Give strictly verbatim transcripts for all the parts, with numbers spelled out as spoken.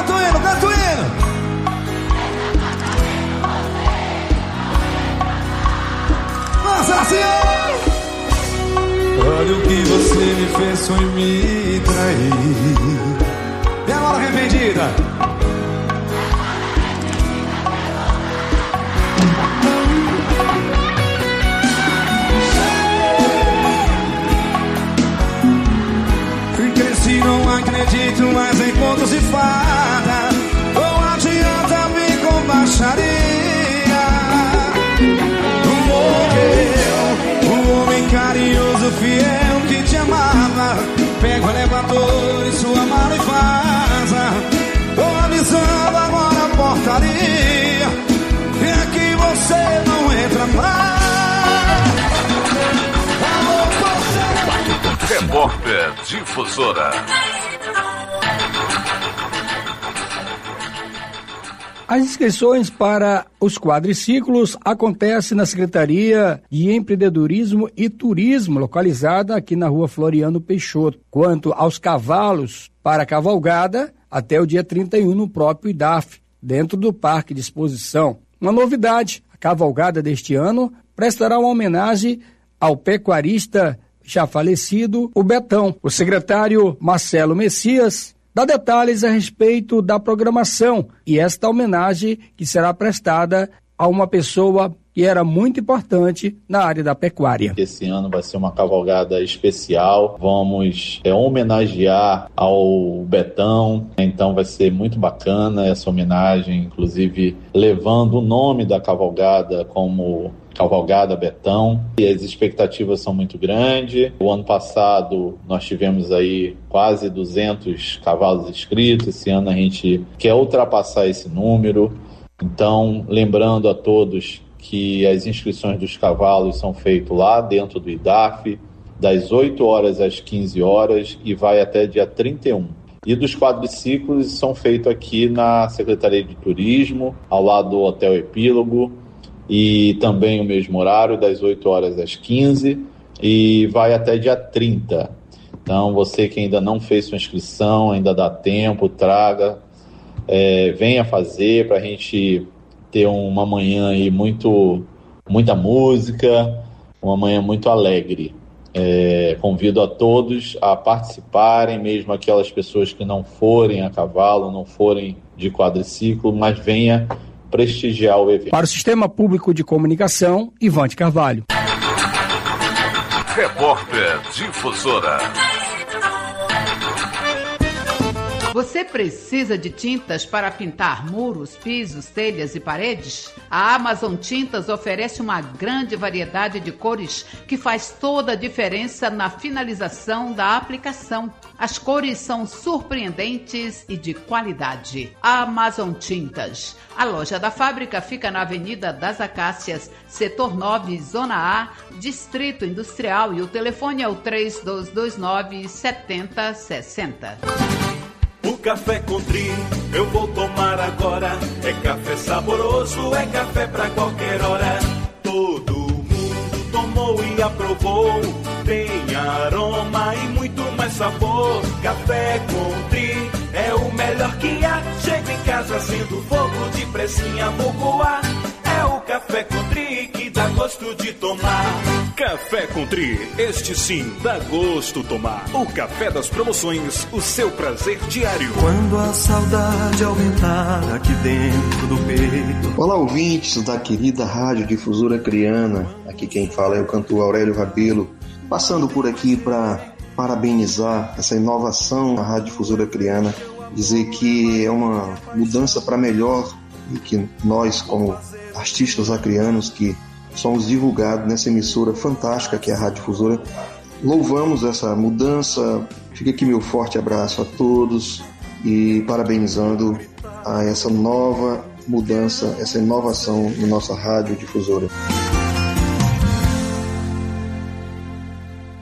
canta o hino, canta o hino. Nossa Senhora! Olha o que você me fez, foi me trair. E agora arrependida? Cresci, não acredito mais em contos de fada. Não adianta vir com baixaria. Morreu um homem carinhoso, fiel, que te amava. Pega o elevador e sua mala e vaza. Tô avisando agora a portaria. E aqui você não entra mais. Repórter Difusora. As inscrições para os quadriciclos acontecem na Secretaria de Empreendedorismo e Turismo, localizada aqui na rua Floriano Peixoto. Quanto aos cavalos para a cavalgada, até o dia trinta e um no próprio I D A F, dentro do Parque de Exposição. Uma novidade, a cavalgada deste ano prestará uma homenagem ao pecuarista já falecido, o Betão. O secretário Marcelo Messias dá detalhes a respeito da programação e esta homenagem que será prestada a uma pessoa que era muito importante na área da pecuária. Esse ano vai ser uma cavalgada especial, vamos é, homenagear ao Betão, então vai ser muito bacana essa homenagem, inclusive levando o nome da cavalgada como Cavalgada Betão, e as expectativas são muito grandes. O ano passado nós tivemos aí quase duzentos cavalos inscritos, esse ano a gente quer ultrapassar esse número, então lembrando a todos que as inscrições dos cavalos são feitas lá dentro do I D A F, das oito horas às quinze horas e vai até dia trinta e um. E dos quadriciclos são feitos aqui na Secretaria de Turismo, ao lado do Hotel Epílogo, e também o mesmo horário, das oito horas às quinze, e vai até dia trinta. Então, você que ainda não fez sua inscrição, ainda dá tempo, traga, é, venha fazer para a gente ter uma manhã aí muito, muita música, uma manhã muito alegre. É, convido a todos a participarem, mesmo aquelas pessoas que não forem a cavalo, não forem de quadriciclo, mas venha prestigiar o evento. Para o Sistema Público de Comunicação, Ivante Carvalho. Repórter Difusora. Você precisa de tintas para pintar muros, pisos, telhas e paredes? A Amazon Tintas oferece uma grande variedade de cores que faz toda a diferença na finalização da aplicação. As cores são surpreendentes e de qualidade. Amazon Tintas. A loja da fábrica fica na Avenida das Acácias, Setor nove, Zona A, Distrito Industrial, e o telefone é o três dois dois nove, sete zero seis zero. O café Country eu vou tomar agora. É café saboroso, é café pra qualquer hora. Todo mundo tomou e aprovou. Tem aroma e muito mais sabor. Café Country é o melhor que há. Chega em casa sendo fogo, de pressinha vou coar. É o Café Country que dá gosto de tomar. Café Country, este sim dá gosto tomar. O café das promoções, o seu prazer diário. Quando a saudade aumentar aqui dentro do peito. Olá, ouvintes da querida Rádio Difusora Acreana. Aqui quem fala é o cantor Aurélio Rabelo, passando por aqui para parabenizar essa inovação da Rádio Difusora Acreana, dizer que é uma mudança para melhor e que nós, como artistas acreanos que somos divulgados nessa emissora fantástica que é a Rádio Difusora, louvamos essa mudança. Fica aqui meu forte abraço a todos e parabenizando a essa nova mudança, essa inovação na nossa Rádio Difusora.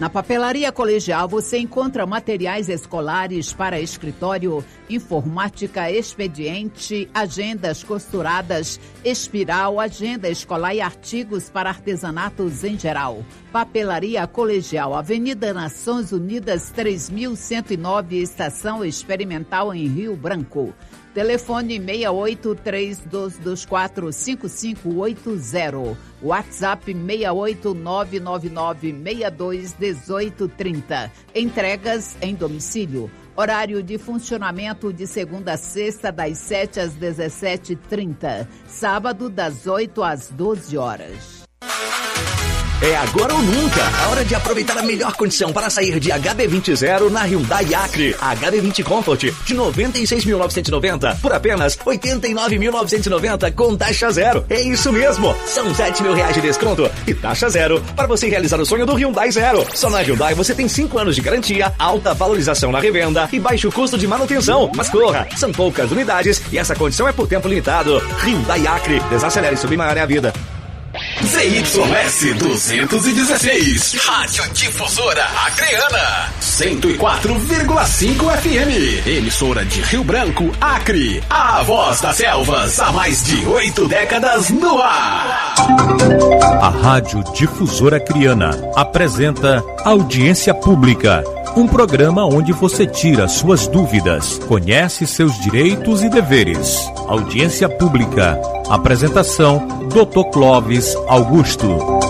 Na Papelaria Colegial você encontra materiais escolares para escritório, informática, expediente, agendas costuradas, espiral, agenda escolar e artigos para artesanatos em geral. Papelaria Colegial, Avenida Nações Unidas três mil cento e nove, Estação Experimental em Rio Branco. Telefone seis oito três dois dois quatro cinco cinco oito zero. WhatsApp seis oito nove nove nove seis dois um oito três zero. Entregas em domicílio. Horário de funcionamento de segunda a sexta, das sete às dezessete e trinta. Sábado, das oito às doze horas. É agora ou nunca. A hora de aproveitar a melhor condição para sair de H B vinte zero na Hyundai Acre. H B vinte Comfort de noventa e seis mil novecentos e noventa por apenas oitenta e nove mil novecentos e noventa com taxa zero. É isso mesmo. São sete mil reais de desconto e taxa zero para você realizar o sonho do Hyundai Zero. Só na Hyundai você tem cinco anos de garantia, alta valorização na revenda e baixo custo de manutenção. Mas corra, são poucas unidades e essa condição é por tempo limitado. Hyundai Acre. Desacelere, subir maior é a vida. Z Y S duzentos e dezesseis, Rádio Difusora Acreana, cento e quatro vírgula cinco F M, emissora de Rio Branco, Acre, a voz das selvas há mais de oito décadas no ar. A Rádio Difusora Acreana apresenta Audiência Pública, um programa onde você tira suas dúvidas, conhece seus direitos e deveres. Audiência Pública. Apresentação, doutor Clóvis Augusto.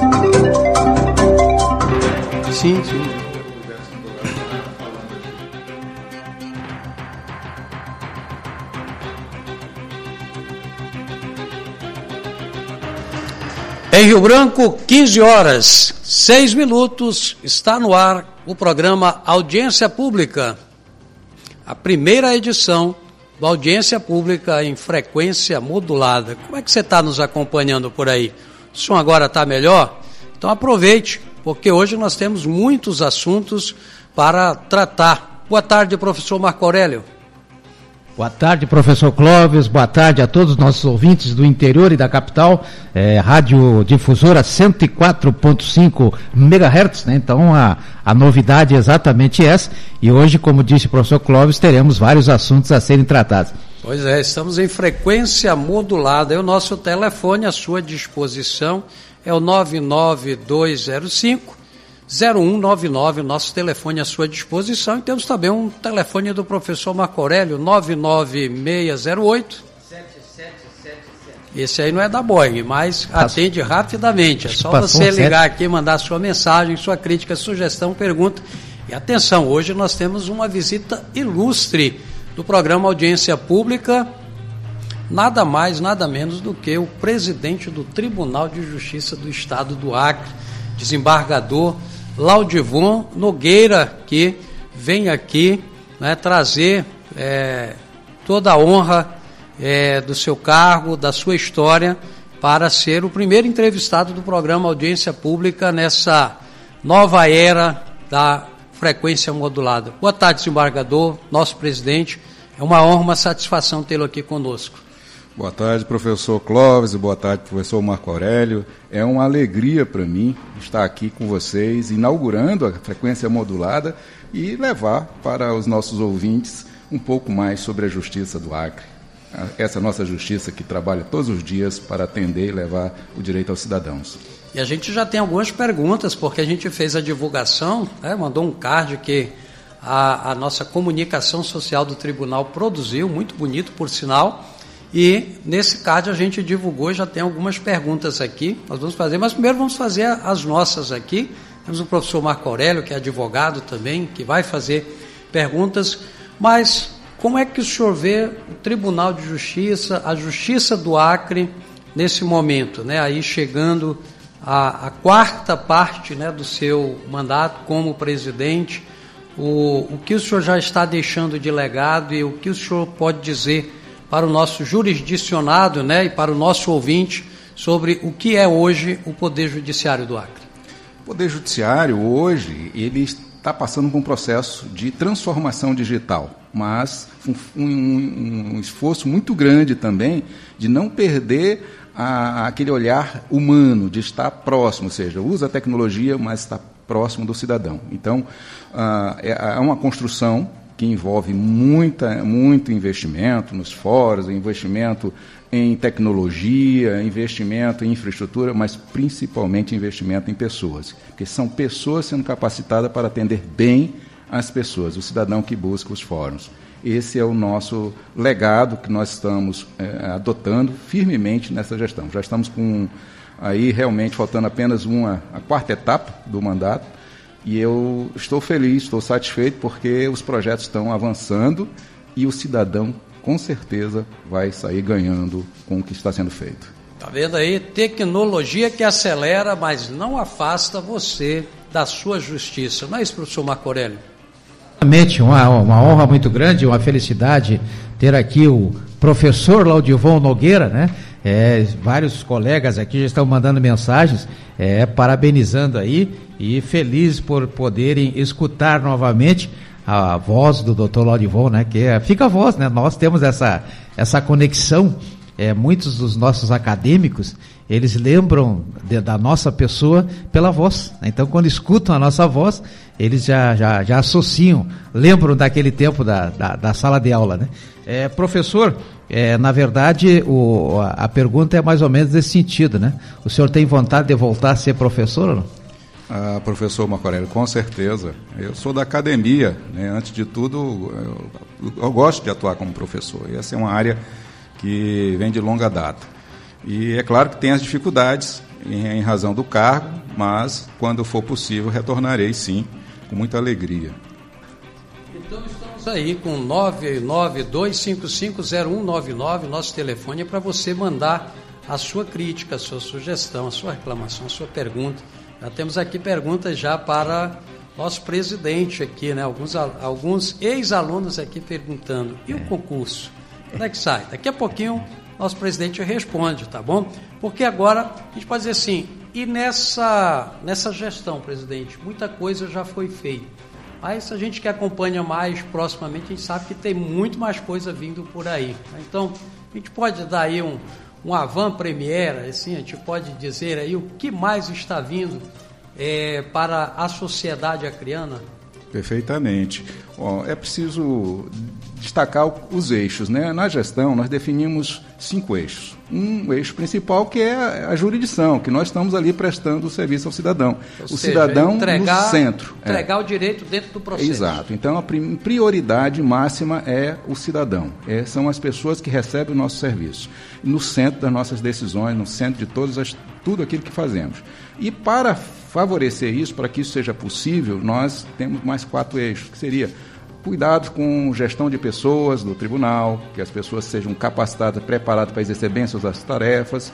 Sim, sim. Em Rio Branco, quinze horas, seis minutos, está no ar o programa Audiência Pública, a primeira edição da Audiência Pública em frequência modulada. Como é que você está nos acompanhando por aí? O som agora está melhor? Então aproveite, porque hoje nós temos muitos assuntos para tratar. Boa tarde, professor Marco Aurélio. Boa tarde, professor Clóvis, boa tarde a todos os nossos ouvintes do interior e da capital, é, Rádio Difusora cento e quatro ponto cinco megahertz, né? Então a, a novidade é exatamente essa, e hoje, como disse o professor Clóvis, teremos vários assuntos a serem tratados. Pois é, estamos em frequência modulada, e o nosso telefone à sua disposição é o nove nove dois zero cinco zero um nove nove, o nosso telefone à sua disposição, e temos também um telefone do professor Marco Aurélio, nove nove seis zero oito sete sete sete sete. Esse aí não é da Boeing, mas atende rapidamente, é só você ligar aqui, mandar sua mensagem, sua crítica, sugestão, pergunta. E atenção, hoje nós temos uma visita ilustre do programa Audiência Pública, nada mais, nada menos do que o presidente do Tribunal de Justiça do Estado do Acre, desembargador Laudivon Nogueira, que vem aqui, né, trazer é, toda a honra é, do seu cargo, da sua história, para ser o primeiro entrevistado do programa Audiência Pública nessa nova era da frequência modulada. Boa tarde, desembargador, nosso presidente. É uma honra, uma satisfação tê-lo aqui conosco. Boa tarde, professor Clóvis, boa tarde, professor Marco Aurélio. É uma alegria para mim estar aqui com vocês, inaugurando a frequência modulada e levar para os nossos ouvintes um pouco mais sobre a justiça do Acre. Essa nossa justiça que trabalha todos os dias para atender e levar o direito aos cidadãos. E a gente já tem algumas perguntas, porque a gente fez a divulgação, né, mandou um card que a, a nossa comunicação social do tribunal produziu, muito bonito, por sinal. E nesse card a gente divulgou, já tem algumas perguntas aqui, nós vamos fazer, mas primeiro vamos fazer as nossas aqui. Temos o professor Marco Aurélio, que é advogado também, que vai fazer perguntas, mas como é que o senhor vê o Tribunal de Justiça, a Justiça do Acre, nesse momento, né? Aí chegando a, a quarta parte, né, do seu mandato como presidente, o, o que o senhor já está deixando de legado e o que o senhor pode dizer para o nosso jurisdicionado, né, e para o nosso ouvinte sobre o que é hoje o Poder Judiciário do Acre. O Poder Judiciário hoje ele está passando por um processo de transformação digital, mas um, um, um esforço muito grande também de não perder a, aquele olhar humano, de estar próximo, ou seja, usa a tecnologia, mas está próximo do cidadão. Então, ah, é uma construção que envolve muita, muito investimento nos fóruns, investimento em tecnologia, investimento em infraestrutura, mas principalmente investimento em pessoas, porque são pessoas sendo capacitadas para atender bem as pessoas, o cidadão que busca os fóruns. Esse é o nosso legado que nós estamos é, adotando firmemente nessa gestão. Já estamos com, aí realmente faltando apenas uma, a quarta etapa do mandato, e eu estou feliz, estou satisfeito, porque os projetos estão avançando e o cidadão, com certeza, vai sair ganhando com o que está sendo feito. Está vendo aí? Tecnologia que acelera, mas não afasta você da sua justiça. Não é isso, professor Marco Aurélio? Realmente, uma, uma honra muito grande, uma felicidade ter aqui o professor Laudivon Nogueira, né? É, vários colegas aqui já estão mandando mensagens, é, parabenizando aí e felizes por poderem escutar novamente a voz do doutor Laudivon, né? Que é, fica a voz, né? Nós temos essa, essa conexão, é, muitos dos nossos acadêmicos, eles lembram de, da nossa pessoa pela voz, né? Então quando escutam a nossa voz, eles já, já, já associam, lembram daquele tempo da, da, da sala de aula, né? É, professor, é, na verdade o, a, a pergunta é mais ou menos desse sentido, né? O senhor tem vontade de voltar a ser professor ou não? Ah, professor Marco Aurélio, com certeza. Eu sou da academia, né? Antes de tudo, eu, eu gosto de atuar como professor. E essa é uma área que vem de longa data. E é claro que tem as dificuldades em, em razão do cargo, mas quando for possível retornarei sim, com muita alegria. Então estamos aí com nove nove dois cinco cinco zero um nove nove, nosso telefone é para você mandar a sua crítica, a sua sugestão, a sua reclamação, a sua pergunta. Já temos aqui perguntas já para nosso presidente aqui, né? Alguns, alguns ex-alunos aqui perguntando, e o concurso? Quando é que sai? Daqui a pouquinho nosso presidente responde, tá bom? Porque agora a gente pode dizer assim, e nessa, nessa gestão, presidente, muita coisa já foi feita. Mas a gente que acompanha mais proximamente, a gente sabe que tem muito mais coisa vindo por aí. Então, a gente pode dar aí um, um avant-première, assim, a gente pode dizer aí o que mais está vindo é, para a sociedade acreana? Perfeitamente. Bom, é preciso destacar os eixos, né? Na gestão, nós definimos cinco eixos. Um eixo principal que é a jurisdição, que nós estamos ali prestando o serviço ao cidadão. Ou o seja, cidadão entregar, no centro. Entregar é. o direito dentro do processo. Exato. Então, a prioridade máxima é o cidadão. É, são as pessoas que recebem o nosso serviço. No centro das nossas decisões, no centro de todas as, tudo aquilo que fazemos. E para favorecer isso, para que isso seja possível, nós temos mais quatro eixos, que seria cuidado com gestão de pessoas do tribunal, que as pessoas sejam capacitadas, preparadas para exercer bem suas tarefas,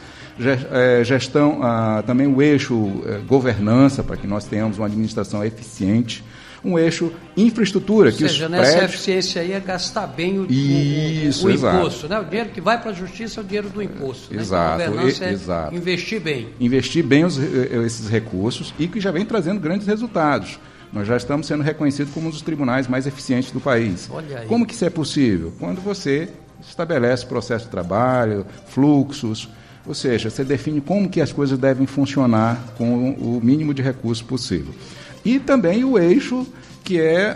gestão, ah, também o eixo eh, governança, para que nós tenhamos uma administração eficiente, um eixo infraestrutura. Ou que seja, os nessa prédios... eficiência aí é gastar bem o, Isso, o, o exato. imposto, né? O dinheiro que vai para a justiça é o dinheiro do imposto. Exato. Né? Então, a governança é exato. investir bem. Investir bem os, esses recursos e que já vem trazendo grandes resultados. Nós já estamos sendo reconhecidos como um dos tribunais mais eficientes do país. Olha aí. Como que isso é possível? Quando você estabelece processo de trabalho, fluxos, ou seja, você define como que as coisas devem funcionar com o mínimo de recursos possível. E também o eixo que é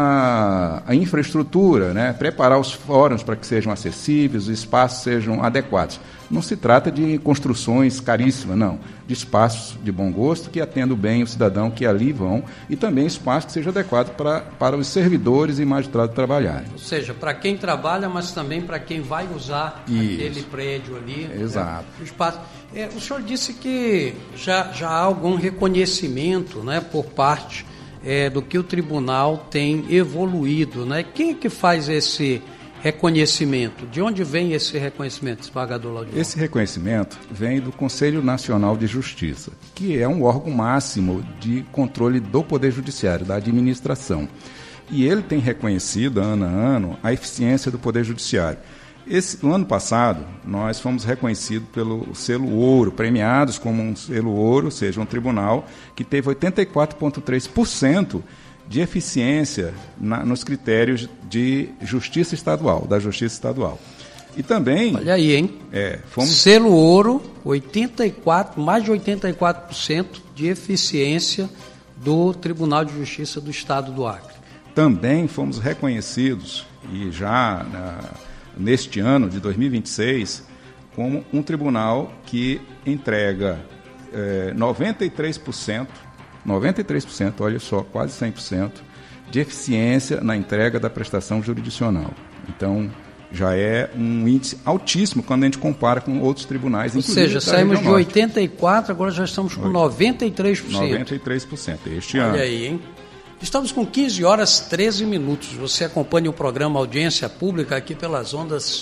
a, a, a infraestrutura, né? Preparar os fóruns para que sejam acessíveis, os espaços sejam adequados. Não se trata de construções caríssimas, não. De espaços de bom gosto que atendam bem o cidadão que ali vão e também espaço que seja adequado para, para os servidores e magistrados trabalharem. Ou seja, para quem trabalha, mas também para quem vai usar Isso. aquele prédio ali. Exato. Né? O espaço. É, o senhor disse que já, já há algum reconhecimento, né, por parte é, do que o tribunal tem evoluído, né? Quem é que faz esse reconhecimento? De onde vem esse reconhecimento, desembargador Laudivon? Esse reconhecimento vem do Conselho Nacional de Justiça, que é um órgão máximo de controle do Poder Judiciário, da administração. E ele tem reconhecido, ano a ano, a eficiência do Poder Judiciário. Esse, no ano passado, nós fomos reconhecidos pelo selo ouro, premiados como um selo ouro, ou seja, um tribunal que teve oitenta e quatro vírgula três por cento de eficiência na, nos critérios de justiça estadual, da justiça estadual. E também... Olha aí, hein? É, fomos... Selo ouro, oitenta e quatro, mais de oitenta e quatro por cento de eficiência do Tribunal de Justiça do Estado do Acre. Também fomos reconhecidos, e já na, neste ano de dois mil e vinte e seis, como um tribunal que entrega eh, noventa e três por cento, noventa e três por cento, olha só, quase cem por cento, de eficiência na entrega da prestação jurisdicional. Então, já é um índice altíssimo quando a gente compara com outros tribunais. Ou seja, saímos de oitenta e quatro, agora já estamos com noventa e três por cento. noventa e três por cento este Olha ano. Olha aí, hein? Estamos com quinze horas e treze minutos. Você acompanha o programa Audiência Pública aqui pelas ondas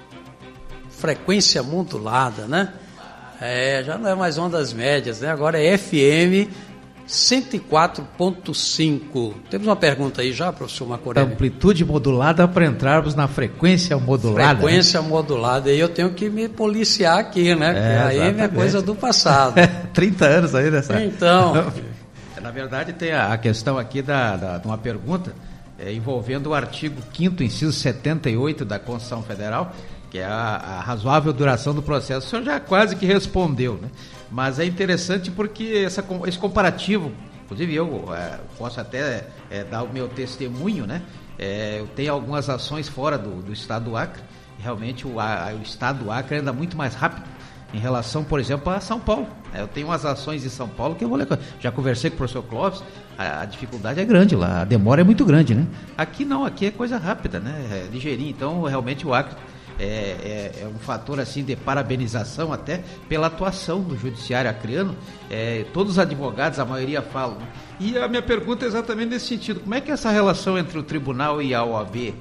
frequência modulada, né? É, já não é mais ondas médias, né? Agora é F M cento e quatro ponto cinco. Temos uma pergunta aí já, professor Marcorelli? Amplitude modulada para entrarmos na frequência modulada. Frequência né? modulada. E eu tenho que me policiar aqui, né? Porque é, a A M é coisa do passado. trinta anos aí nessa. Então. Na verdade, tem a questão aqui da, da, de uma pergunta é, envolvendo o artigo quinto, inciso setenta e oito da Constituição Federal, que é a, a razoável duração do processo. O senhor já quase que respondeu, né? Mas é interessante porque essa, esse comparativo, inclusive eu é, posso até é, dar o meu testemunho, né? É, eu tenho algumas ações fora do, do estado do Acre, realmente o, a, o estado do Acre anda muito mais rápido em relação, por exemplo, a São Paulo. Eu tenho umas ações em São Paulo que eu vou ler. Já conversei com o professor Clóvis, a, a dificuldade é grande lá, a demora é muito grande, né? Aqui não, aqui é coisa rápida, né? É ligeirinho, então realmente o Acre é, é, é um fator assim de parabenização até pela atuação do judiciário acreano. É, todos os advogados, a maioria falam. Né? E a minha pergunta é exatamente nesse sentido, como é que é essa relação entre o tribunal e a O A B?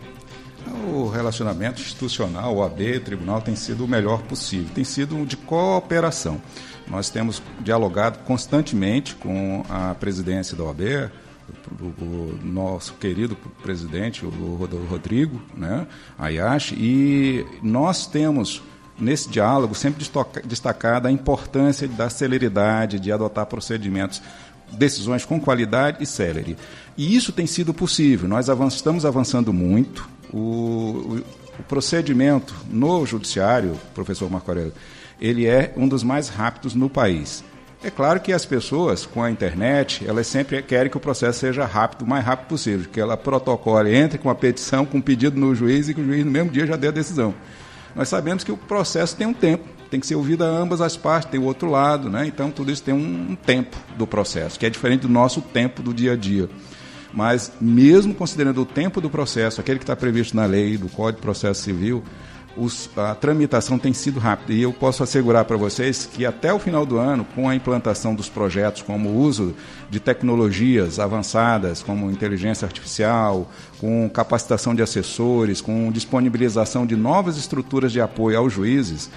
O relacionamento institucional, O A B, tribunal, tem sido o melhor possível, tem sido de cooperação. Nós temos dialogado constantemente com a presidência da O A B, o, o nosso querido presidente, o Rodrigo, né, Ayashi, e nós temos, nesse diálogo, sempre destacado a importância da celeridade, de adotar procedimentos, decisões com qualidade e célere. E isso tem sido possível, nós avanç, estamos avançando muito. O, o, o procedimento no judiciário, professor Marcorelli, ele é um dos mais rápidos no país. É claro que as pessoas, com a internet, elas sempre querem que o processo seja rápido, o mais rápido possível, que ela protocole, entre com a petição, com um pedido no juiz e que o juiz no mesmo dia já dê a decisão. Nós sabemos que o processo tem um tempo, tem que ser ouvido a ambas as partes, tem o outro lado, né? Então tudo isso tem um, um tempo do processo, que é diferente do nosso tempo do dia a dia. Mas, mesmo considerando o tempo do processo, aquele que está previsto na lei do Código de Processo Civil, os, a tramitação tem sido rápida. E eu posso assegurar para vocês que até o final do ano, com a implantação dos projetos, como o uso de tecnologias avançadas, como inteligência artificial, com capacitação de assessores, com disponibilização de novas estruturas de apoio aos juízes,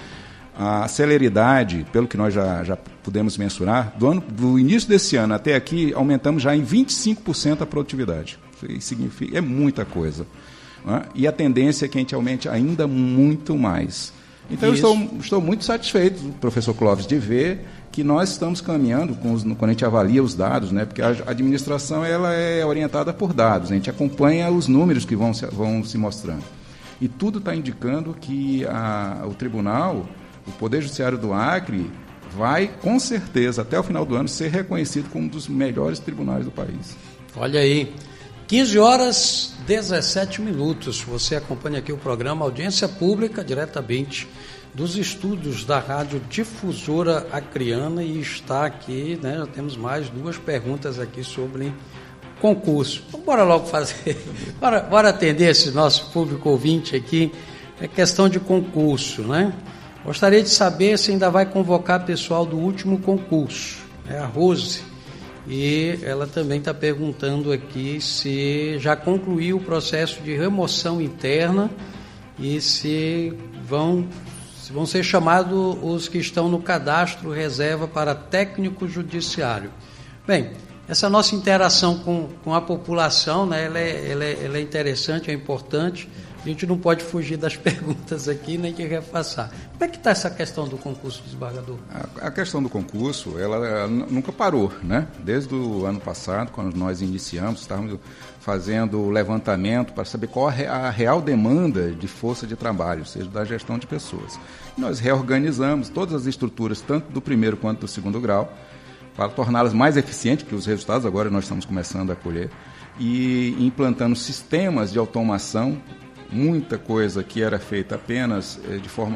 a celeridade, pelo que nós já, já pudemos mensurar, do, ano, do início desse ano até aqui, aumentamos já em vinte e cinco por cento a produtividade. Isso significa, é muita coisa. Né? E a tendência é que a gente aumente ainda muito mais. Então, eu estou, estou muito satisfeito, professor Clóvis, de ver que nós estamos caminhando, com os, quando a gente avalia os dados, né? Porque a administração ela é orientada por dados, a gente acompanha os números que vão se, vão se mostrando. E tudo está indicando que a, o tribunal, o Poder Judiciário do Acre, vai, com certeza, até o final do ano, ser reconhecido como um dos melhores tribunais do país. Olha aí, quinze horas e dezessete minutos. Você acompanha aqui o programa Audiência Pública, diretamente dos estúdios da Rádio Difusora Acreana, e está aqui, né, já temos mais duas perguntas aqui sobre concurso. Então, bora logo fazer, bora, bora atender esse nosso público ouvinte aqui, é questão de concurso, né? Gostaria de saber se ainda vai convocar pessoal do último concurso, é a Rose, e ela também está perguntando aqui se já concluiu o processo de remoção interna e se vão, se vão ser chamados os que estão no cadastro reserva para técnico judiciário. Bem, essa nossa interação com, com a população, né, ela é, ela é, ela é interessante, é importante. A gente não pode fugir das perguntas aqui, nem que repassar. Como é que está essa questão do concurso, desembargador? A, a questão do concurso, ela, ela nunca parou, né? Desde o ano passado, quando nós iniciamos, estávamos fazendo o levantamento para saber qual a real demanda de força de trabalho, ou seja, da gestão de pessoas. Nós reorganizamos todas as estruturas, tanto do primeiro quanto do segundo grau, para torná-las mais eficientes, que os resultados agora nós estamos começando a colher, e implantando sistemas de automação. Muita coisa que era feita apenas eh, de forma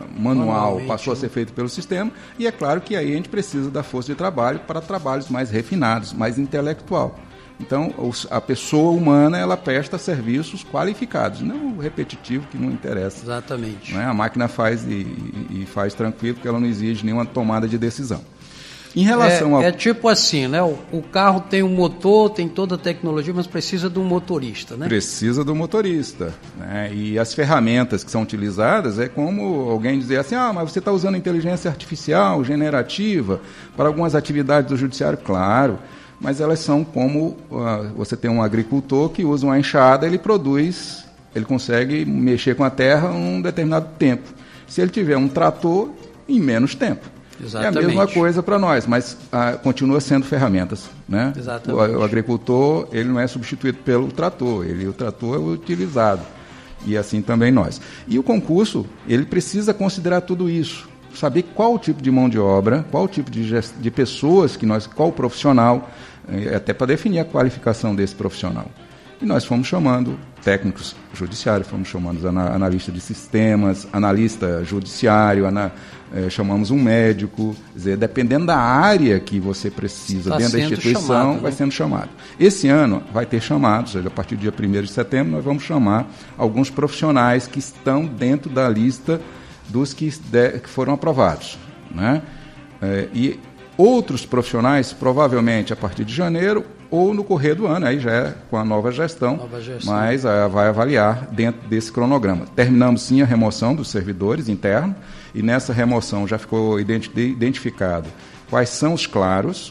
manual passou a ser feita pelo sistema, e é claro que aí a gente precisa da força de trabalho para trabalhos mais refinados, mais intelectual. Então, os, a pessoa humana, ela presta serviços qualificados, não o repetitivo que não interessa. Exatamente. Né? A máquina faz e, e faz tranquilo, porque ela não exige nenhuma tomada de decisão. Em relação é, ao... é tipo assim, né? O, o carro tem um motor, tem toda a tecnologia, mas precisa de um motorista, né? Precisa do motorista, né? E as ferramentas que são utilizadas é como alguém dizer assim, ah, mas você está usando inteligência artificial, generativa, para algumas atividades do judiciário, claro, mas elas são como uh, você tem um agricultor que usa uma enxada, ele produz, ele consegue mexer com a terra em um determinado tempo. Se ele tiver um trator, em menos tempo. Exatamente. É a mesma coisa para nós, mas ah, continua sendo ferramentas, né? Exatamente. O, o agricultor, ele não é substituído pelo trator, ele, o trator é utilizado, e assim também nós. E o concurso, ele precisa considerar tudo isso, saber qual o tipo de mão de obra, qual o tipo de, gest... de pessoas, que nós, qual o profissional, até para definir a qualificação desse profissional. E nós fomos chamando técnicos judiciários, fomos chamando analista de sistemas, analista judiciário, ana, eh, chamamos um médico, quer dizer, dependendo da área que você precisa Está dentro da instituição, chamado, vai né? sendo chamado. Esse ano vai ter chamados, a partir do dia primeiro de setembro, nós vamos chamar alguns profissionais que estão dentro da lista dos que, de, que foram aprovados, né? Eh, e outros profissionais, provavelmente a partir de janeiro, ou no correr do ano, aí já é com a nova gestão, nova gestão. mas uh, vai avaliar dentro desse cronograma. Terminamos sim a remoção dos servidores internos, e nessa remoção já ficou identi- identificado quais são os claros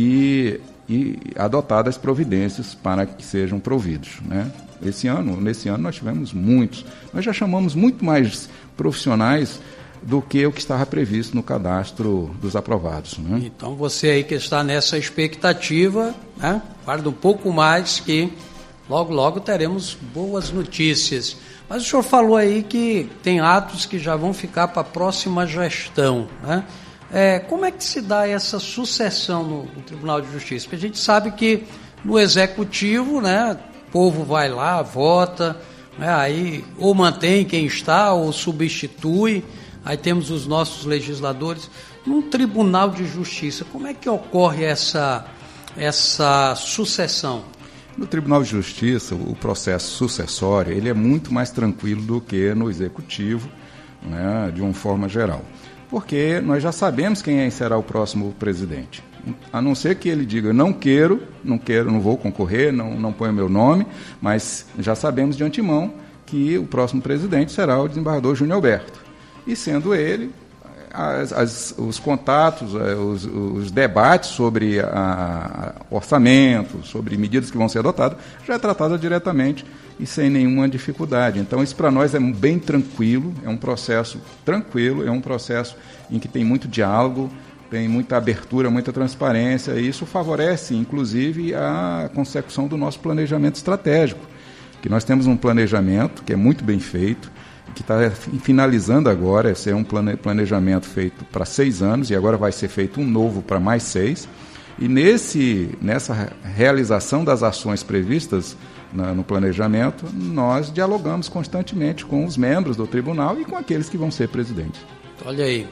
e, e adotadas as providências para que sejam providos, né? Esse ano, nesse ano nós tivemos muitos, nós já chamamos muito mais profissionais do que o que estava previsto no cadastro dos aprovados, né? Então você aí que está nessa expectativa, né, guarda um pouco mais que logo, logo teremos boas notícias. Mas o senhor falou aí que tem atos que já vão ficar para a próxima gestão, né? É, como é que se dá essa sucessão no, no Tribunal de Justiça? Porque a gente sabe que no Executivo, né, o povo vai lá, vota, né, aí ou mantém quem está ou substitui. Aí temos os nossos legisladores. Num Tribunal de Justiça, como é que ocorre essa, essa sucessão? No Tribunal de Justiça, o processo sucessório ele é muito mais tranquilo do que no Executivo, né, de uma forma geral. Porque nós já sabemos quem será o próximo presidente. A não ser que ele diga, não quero, não quero, não vou concorrer, não, não ponho meu nome, mas já sabemos de antemão que o próximo presidente será o desembargador Júnior Alberto. E sendo ele, as, as, os contatos, os, os debates sobre a, a orçamento, sobre medidas que vão ser adotadas, já é tratada diretamente e sem nenhuma dificuldade. Então, isso para nós é bem tranquilo, é um processo tranquilo, é um processo em que tem muito diálogo, tem muita abertura, muita transparência, e isso favorece, inclusive, a consecução do nosso planejamento estratégico, que nós temos um planejamento que é muito bem feito, que está finalizando agora. Esse é um planejamento feito para seis anos e agora vai ser feito um novo para mais seis. E nesse, nessa realização das ações previstas na, no planejamento, nós dialogamos constantemente com os membros do tribunal e com aqueles que vão ser presidentes. Olha aí,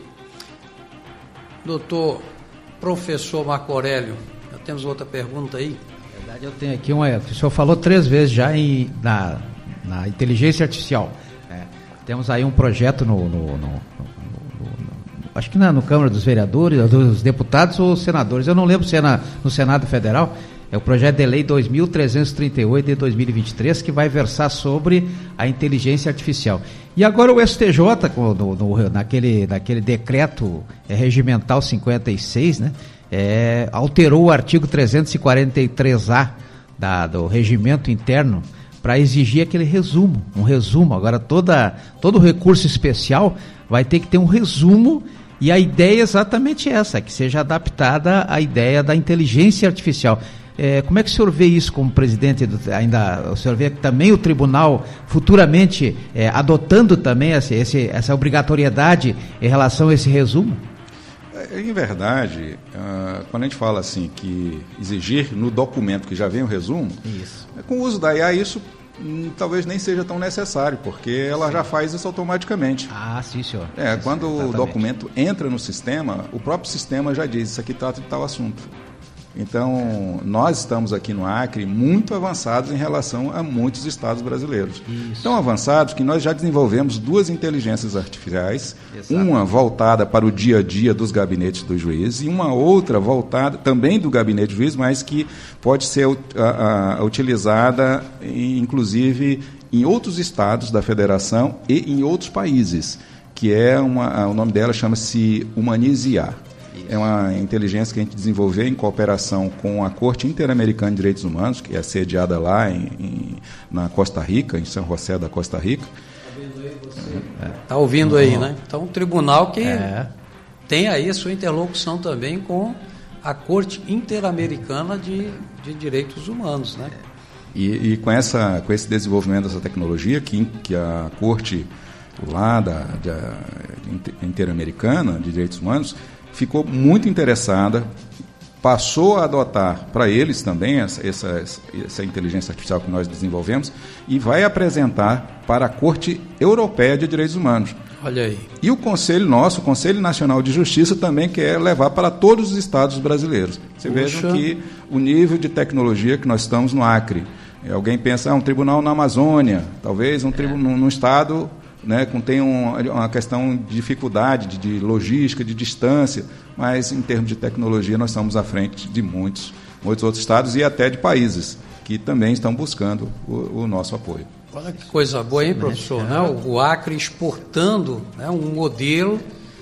doutor professor Marco Aurélio, já temos outra pergunta aí? Na verdade, eu tenho aqui uma. O senhor falou três vezes já em, na, na inteligência artificial. Temos aí um projeto no, no, no, no, no, no acho que na no Câmara dos Vereadores, dos Deputados ou Senadores, eu não lembro se é na, no Senado Federal, é o projeto de lei dois mil trezentos e trinta e oito de dois mil e vinte e três, que vai versar sobre a inteligência artificial. E agora o S T J, no, no, naquele, naquele decreto é, regimental cinquenta e seis, né, é, alterou o artigo trezentos e quarenta e três A da, do regimento interno, para exigir aquele resumo, um resumo. Agora toda, todo recurso especial vai ter que ter um resumo, e a ideia é exatamente essa, que seja adaptada à ideia da inteligência artificial. É, como é que o senhor vê isso como presidente? Do, ainda, o senhor vê que também o tribunal futuramente é, adotando também esse, esse, essa obrigatoriedade em relação a esse resumo? Em verdade, uh, quando a gente fala assim que exigir no documento que já vem o resumo, isso. com o uso da I A isso hum, talvez nem seja tão necessário, porque ela sim. já faz isso automaticamente. Ah, sim, senhor. É, sim, quando sim, o documento entra no sistema, o próprio sistema já diz, isso aqui trata de tal assunto. Então, nós estamos aqui no Acre muito avançados em relação a muitos estados brasileiros. Isso. Tão avançados que nós já desenvolvemos duas inteligências artificiais, exato. Uma voltada para o dia a dia dos gabinetes dos juízes e uma outra voltada também do gabinete do juiz, mas que pode ser a, a, utilizada, inclusive, em outros estados da federação e em outros países, que é uma, o nome dela chama-se Humanize I A. É uma inteligência que a gente desenvolveu em cooperação com a Corte Interamericana de Direitos Humanos, que é sediada lá em, em, na Costa Rica, em São José da Costa Rica. Está ouvindo aí, né? Então, um tribunal que é. tem aí a sua interlocução também com a Corte Interamericana de, de Direitos Humanos, né? E, e com, essa, com esse desenvolvimento dessa tecnologia, que, que a Corte lá da, da Interamericana de Direitos Humanos ficou muito interessada, passou a adotar para eles também essa, essa, essa inteligência artificial que nós desenvolvemos e vai apresentar para a Corte Europeia de Direitos Humanos. Olha aí. E o Conselho nosso, o Conselho Nacional de Justiça, também quer levar para todos os estados brasileiros. Você veja que o nível de tecnologia que nós estamos no Acre. Alguém pensa, ah, um tribunal na Amazônia, talvez um tribunal é. num estado... Né, tem um, uma questão de dificuldade, de, de logística, de distância, mas em termos de tecnologia nós estamos à frente de muitos, muitos outros estados e até de países que também estão buscando o, o nosso apoio. Olha que coisa boa, hein, professor? Né? O Acre exportando, né, um modelo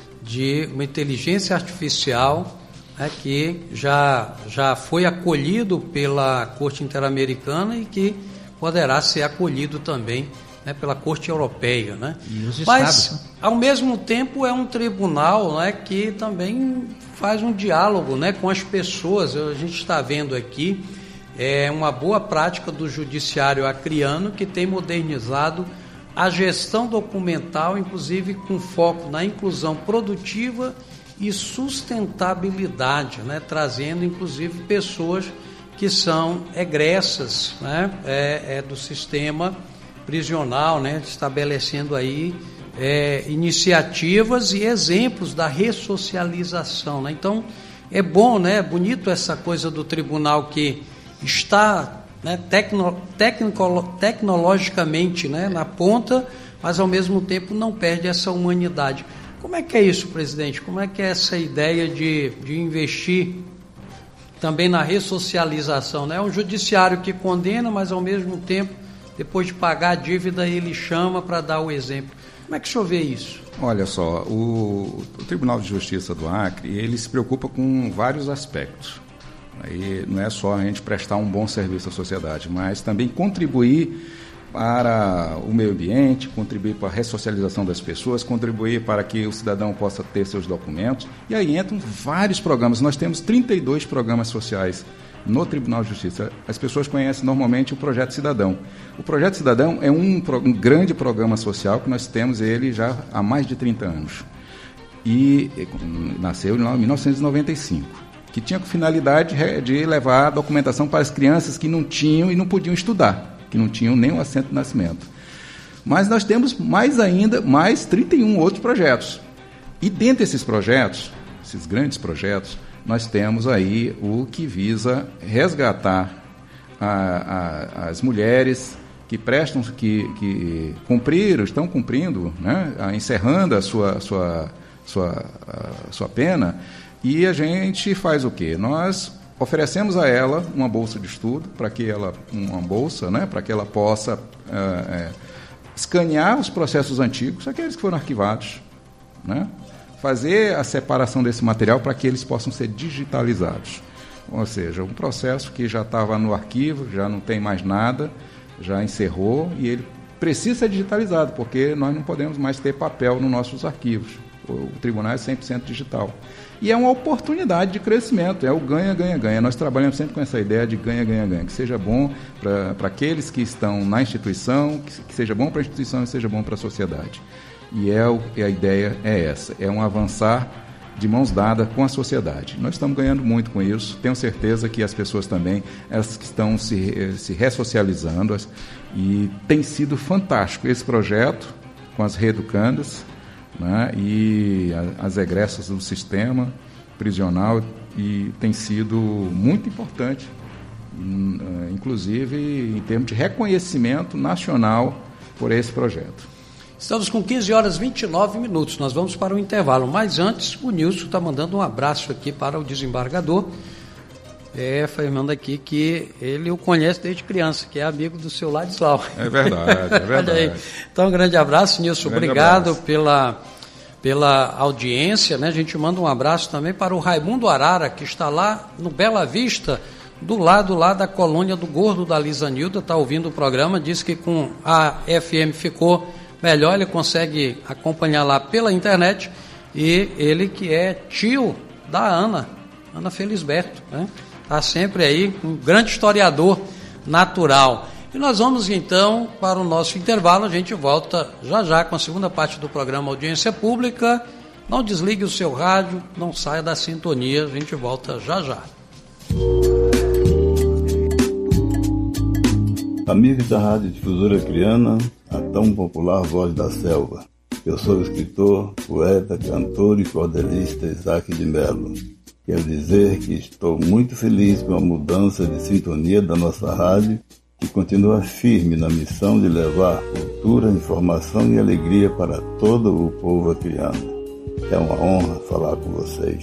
de uma inteligência artificial, né, que já, já foi acolhido pela Corte Interamericana e que poderá ser acolhido também, né, pela Corte Europeia, né? E os Mas, estados, ao mesmo tempo, é um tribunal, né, que também faz um diálogo, né, com as pessoas. A gente está vendo aqui é uma boa prática do judiciário acreano que tem modernizado a gestão documental, inclusive com foco na inclusão produtiva e sustentabilidade, né, trazendo, inclusive, pessoas que são egressas, né, é, é do sistema prisional, né, estabelecendo aí é, iniciativas e exemplos da ressocialização, né? Então é bom, né, é bonito essa coisa do tribunal que está, né, tecno, tecnico, tecnologicamente, né, na ponta, mas ao mesmo tempo não perde essa humanidade. Como é que é isso, presidente? Como é que é essa ideia de, de investir também na ressocialização, né? É um judiciário que condena, mas ao mesmo tempo, depois de pagar a dívida, ele chama para dar o exemplo. Como é que o senhor vê isso? Olha só, o, o Tribunal de Justiça do Acre, ele se preocupa com vários aspectos. Aí não é só a gente prestar um bom serviço à sociedade, mas também contribuir para o meio ambiente, contribuir para a ressocialização das pessoas, contribuir para que o cidadão possa ter seus documentos. E aí entram vários programas. Nós temos trinta e dois programas sociais no Tribunal de Justiça. As pessoas conhecem normalmente o Projeto Cidadão. O Projeto Cidadão é um, um grande programa social que nós temos ele já há mais de trinta anos. E nasceu em mil novecentos e noventa e cinco, que tinha com finalidade de levar a documentação para as crianças que não tinham e não podiam estudar, que não tinham nem o assento de nascimento. Mas nós temos mais ainda, mais trinta e um outros projetos. E dentro desses projetos, esses grandes projetos, nós temos aí o que visa resgatar a, a, as mulheres que prestam, que, que cumpriram, estão cumprindo, né, encerrando a sua, sua, sua, a sua pena, e a gente faz o quê? Nós oferecemos a ela uma bolsa de estudo, para que ela, uma bolsa, né, para que ela possa é, é, escanear os processos antigos, aqueles que foram arquivados, né, fazer a separação desse material para que eles possam ser digitalizados. Ou seja, um processo que já estava no arquivo, já não tem mais nada, já encerrou e ele precisa ser digitalizado, porque nós não podemos mais ter papel nos nossos arquivos. O tribunal é cem por cento digital. E é uma oportunidade de crescimento, é o ganha, ganha, ganha. Nós trabalhamos sempre com essa ideia de ganha, ganha, ganha, que seja bom para aqueles que estão na instituição, que, que seja bom para a instituição e seja bom para a sociedade. E é o, a ideia é essa, é um avançar de mãos dadas com a sociedade. Nós estamos ganhando muito com isso. Tenho certeza que as pessoas também, elas que estão se, se ressocializando, e tem sido fantástico esse projeto com as reeducandas, né, e a, as egressas do sistema prisional, e tem sido muito importante, inclusive em termos de reconhecimento nacional por esse projeto. Estamos com quinze horas e vinte e nove minutos, nós vamos para o intervalo, mas antes o Nilson está mandando um abraço aqui para o desembargador, é, afirmando aqui que ele o conhece desde criança, que é amigo do seu Ladislau. É verdade, é verdade. Então, um grande abraço, Nilson, grande obrigado abraço. pela... pela audiência, né? A gente manda um abraço também para o Raimundo Arara, que está lá no Bela Vista, do lado lá da colônia do Gordo da Lisanilda, está ouvindo o programa, diz que com a F M ficou melhor, ele consegue acompanhar lá pela internet, e ele que é tio da Ana, Ana Felisberto, né? Está sempre aí, um grande historiador natural. E nós vamos então para o nosso intervalo, a gente volta já já com a segunda parte do programa Audiência Pública. Não desligue o seu rádio, não saia da sintonia, a gente volta já já. Amigos da Rádio Difusora Acreana, a tão popular Voz da Selva. Eu sou o escritor, poeta, cantor e cordelista Isaac de Mello. Quero dizer que estou muito feliz com a mudança de sintonia da nossa rádio, que continua firme na missão de levar cultura, informação e alegria para todo o povo acreano. É uma honra falar com vocês.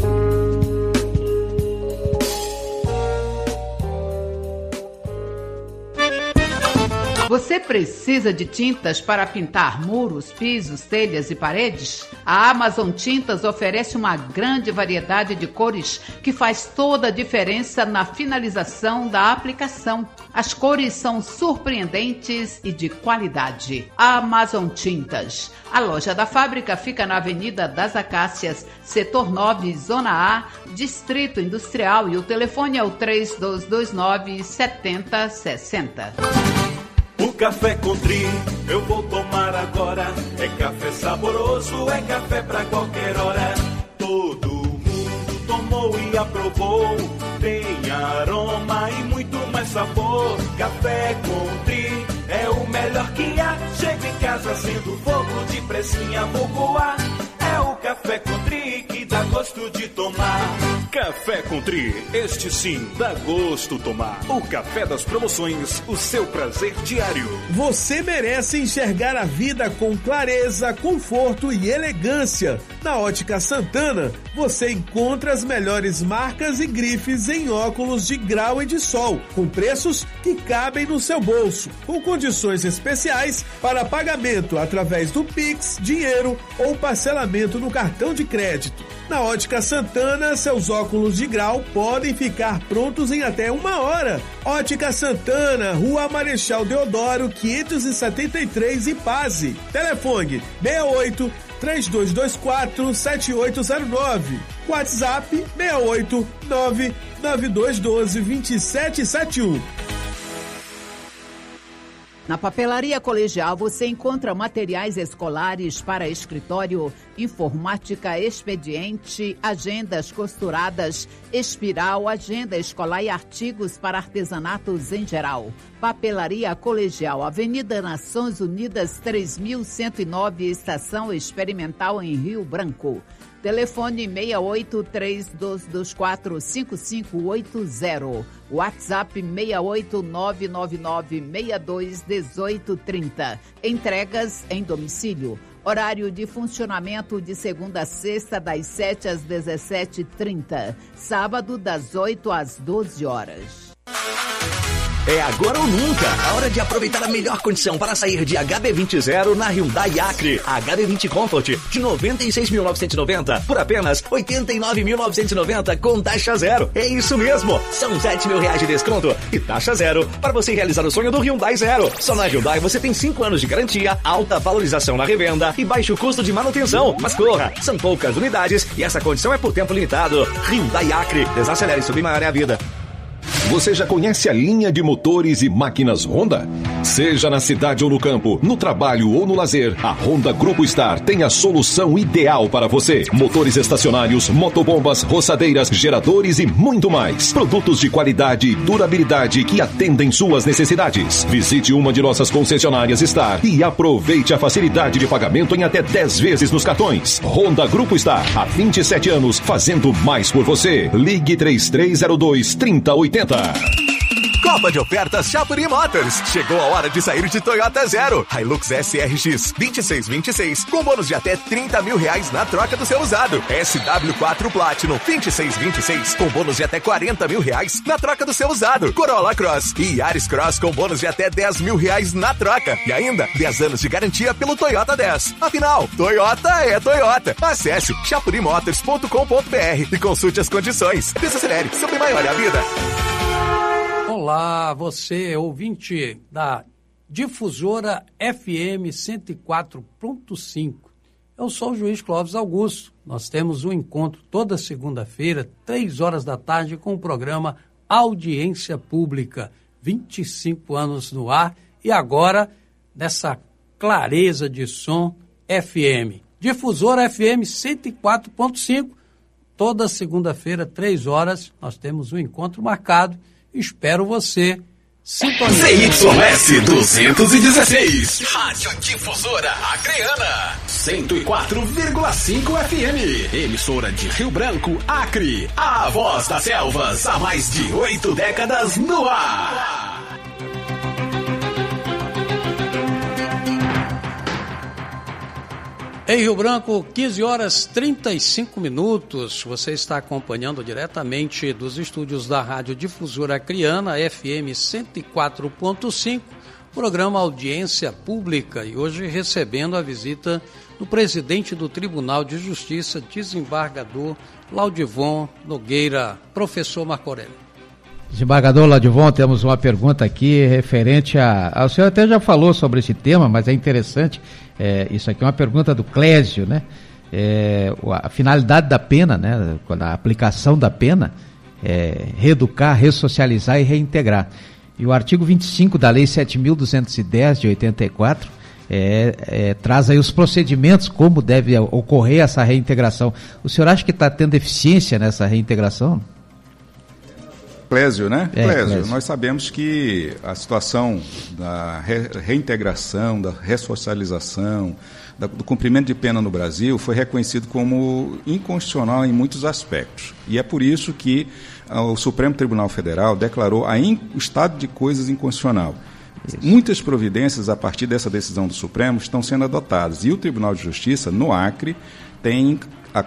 Você precisa de tintas para pintar muros, pisos, telhas e paredes? A Amazon Tintas oferece uma grande variedade de cores que faz toda a diferença na finalização da aplicação. As cores são surpreendentes e de qualidade. Amazon Tintas. A loja da fábrica fica na Avenida das Acácias, Setor nove, Zona A, Distrito Industrial, e o telefone é o três dois dois nove, sete zero seis zero. O café Country eu vou tomar agora. É café saboroso, é café pra qualquer hora. Todo mundo tomou e aprovou. Tem aroma e muito mais sabor. Café Country é o melhor que há. Chega em casa sendo fogo, de pressinha vou coar. É o café Country que dá gosto de tomar. Café Country, este sim dá gosto tomar. O café das promoções, o seu prazer diário. Você merece enxergar a vida com clareza, conforto e elegância. Na Ótica Santana, você encontra as melhores marcas e grifes em óculos de grau e de sol, com preços que cabem no seu bolso, com condições especiais para pagamento através do Pix, dinheiro ou parcelamento no cartão de crédito. Na Ótica Santana, seus óculos de grau podem ficar prontos em até uma hora. Ótica Santana, Rua Marechal Deodoro, quinhentos e setenta e três, Ipase. Telefone seis oito, três dois dois quatro, sete oito zero nove. WhatsApp seis oito, nove nove dois um dois, dois sete sete um. Na Papelaria Colegial você encontra materiais escolares para escritório, informática, expediente, agendas costuradas, espiral, agenda escolar e artigos para artesanatos em geral. Papelaria Colegial, Avenida Nações Unidas três mil cento e nove, Estação Experimental em Rio Branco. Telefone seis oito, três dois dois quatro, cinco cinco oito zero. WhatsApp seis oito, nove nove nove, seis dois um oito três zero. Entregas em domicílio. Horário de funcionamento de segunda a sexta, das sete às dezessete e trinta. Sábado, das oito às doze horas. É agora ou nunca, a hora de aproveitar a melhor condição para sair de H B vinte zero na Hyundai Acre. A H B vinte Comfort de noventa e seis mil novecentos e noventa por apenas oitenta e nove mil novecentos e noventa com taxa zero. É isso mesmo, são sete mil reais de desconto e taxa zero para você realizar o sonho do Hyundai Zero. Só na Hyundai você tem cinco anos de garantia, alta valorização na revenda e baixo custo de manutenção. Mas corra, são poucas unidades e essa condição é por tempo limitado. Hyundai Acre, desacelere e submaior a vida. Você já conhece a linha de motores e máquinas Honda? Seja na cidade ou no campo, no trabalho ou no lazer, a Honda Grupo Star tem a solução ideal para você. Motores estacionários, motobombas, roçadeiras, geradores e muito mais. Produtos de qualidade e durabilidade que atendem suas necessidades. Visite uma de nossas concessionárias Star e aproveite a facilidade de pagamento em até dez vezes nos cartões. Honda Grupo Star, há vinte e sete anos, fazendo mais por você. Ligue três três zero dois, três zero oito zero. Copa de ofertas Chapuri Motors. Chegou a hora de sair de Toyota Zero. Hilux S R X vinte e seis vinte e seis com bônus de até trinta mil reais na troca do seu usado. S W quatro Platinum vinte e seis vinte e seis com bônus de até quarenta mil reais na troca do seu usado. Corolla Cross e Yaris Cross com bônus de até dez mil reais na troca. E ainda dez anos de garantia pelo Toyota dez. Afinal, Toyota é Toyota. Acesse chapuri motors ponto com ponto b r e consulte as condições. Desacelere, sempre maior é a vida. Olá, você ouvinte da Difusora F M cento e quatro ponto cinco. Eu sou o juiz Clóvis Augusto. Nós temos um encontro toda segunda-feira, três horas da tarde, com o programa Audiência Pública. vinte e cinco anos no ar e agora nessa clareza de som F M. Difusora F M cento e quatro ponto cinco. Toda segunda-feira, três horas, nós temos um encontro marcado. Espero você. Sintonia. Z Y S duzentos e dezesseis. Rádio Difusora Acreana. cento e quatro vírgula cinco F M. Emissora de Rio Branco, Acre. A voz das selvas há mais de oito décadas no ar. Em Rio Branco, quinze horas e trinta e cinco minutos. Você está acompanhando diretamente dos estúdios da Rádio Difusora Acreana, F M cento e quatro ponto cinco, programa Audiência Pública. E hoje recebendo a visita do presidente do Tribunal de Justiça, desembargador Laudivon Nogueira. Professor Marco Aurélio. Desembargador Laudivon, temos uma pergunta aqui referente a... a... O senhor até já falou sobre esse tema, mas é interessante. É, isso aqui é uma pergunta do Clésio, né? É, a finalidade da pena, né? A aplicação da pena é reeducar, ressocializar e reintegrar. E o artigo vinte e cinco da Lei sete mil duzentos e dez de oitenta e quatro é, é, traz aí os procedimentos, como deve ocorrer essa reintegração. O senhor acha que está tendo eficiência nessa reintegração? Clésio, né? É, Clésio, Clésio, nós sabemos que a situação da re- reintegração, da ressocialização, da, do cumprimento de pena no Brasil foi reconhecido como inconstitucional em muitos aspectos. E é por isso que uh, o Supremo Tribunal Federal declarou a in, o estado de coisas inconstitucional. Isso. Muitas providências a partir dessa decisão do Supremo estão sendo adotadas. E o Tribunal de Justiça, no Acre, tem A,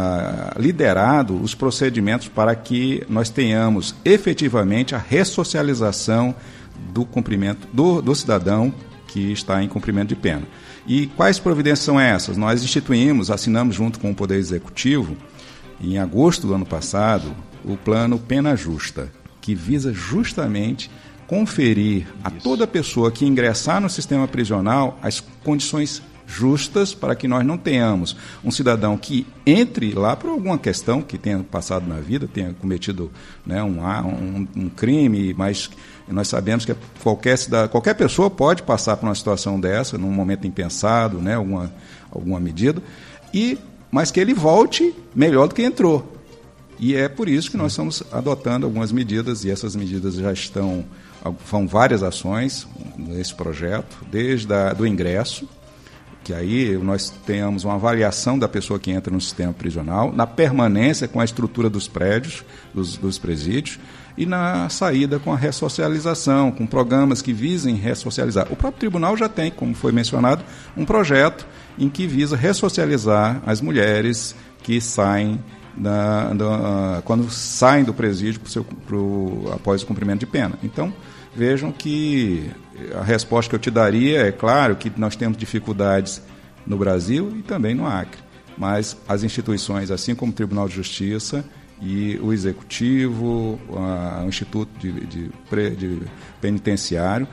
a, liderado os procedimentos para que nós tenhamos efetivamente a ressocialização do cumprimento do, do cidadão que está em cumprimento de pena. E quais providências são essas? Nós instituímos, assinamos junto com o Poder Executivo, em agosto do ano passado, o plano Pena Justa, que visa justamente conferir a toda pessoa que ingressar no sistema prisional as condições justas para que nós não tenhamos um cidadão que entre lá por alguma questão que tenha passado na vida, tenha cometido, né, um, um, um crime, mas nós sabemos que qualquer, cidadão, qualquer pessoa pode passar por uma situação dessa, num momento impensado, né, alguma, alguma medida, e, mas que ele volte melhor do que entrou. E é por isso que nós estamos adotando algumas medidas, e essas medidas já estão, vão várias ações nesse projeto, desde a, do ingresso, que aí nós tenhamos uma avaliação da pessoa que entra no sistema prisional, na permanência com a estrutura dos prédios, dos, dos presídios, e na saída com a ressocialização, com programas que visem ressocializar. O próprio tribunal já tem, como foi mencionado, um projeto em que visa ressocializar as mulheres que saem da, da, quando saem do presídio pro seu, pro, após o cumprimento de pena. Então, vejam que a resposta que eu te daria é claro que nós temos dificuldades no Brasil e também no Acre, mas as instituições, assim como o Tribunal de Justiça e o Executivo, a, o Instituto de, de, de Penitenciário,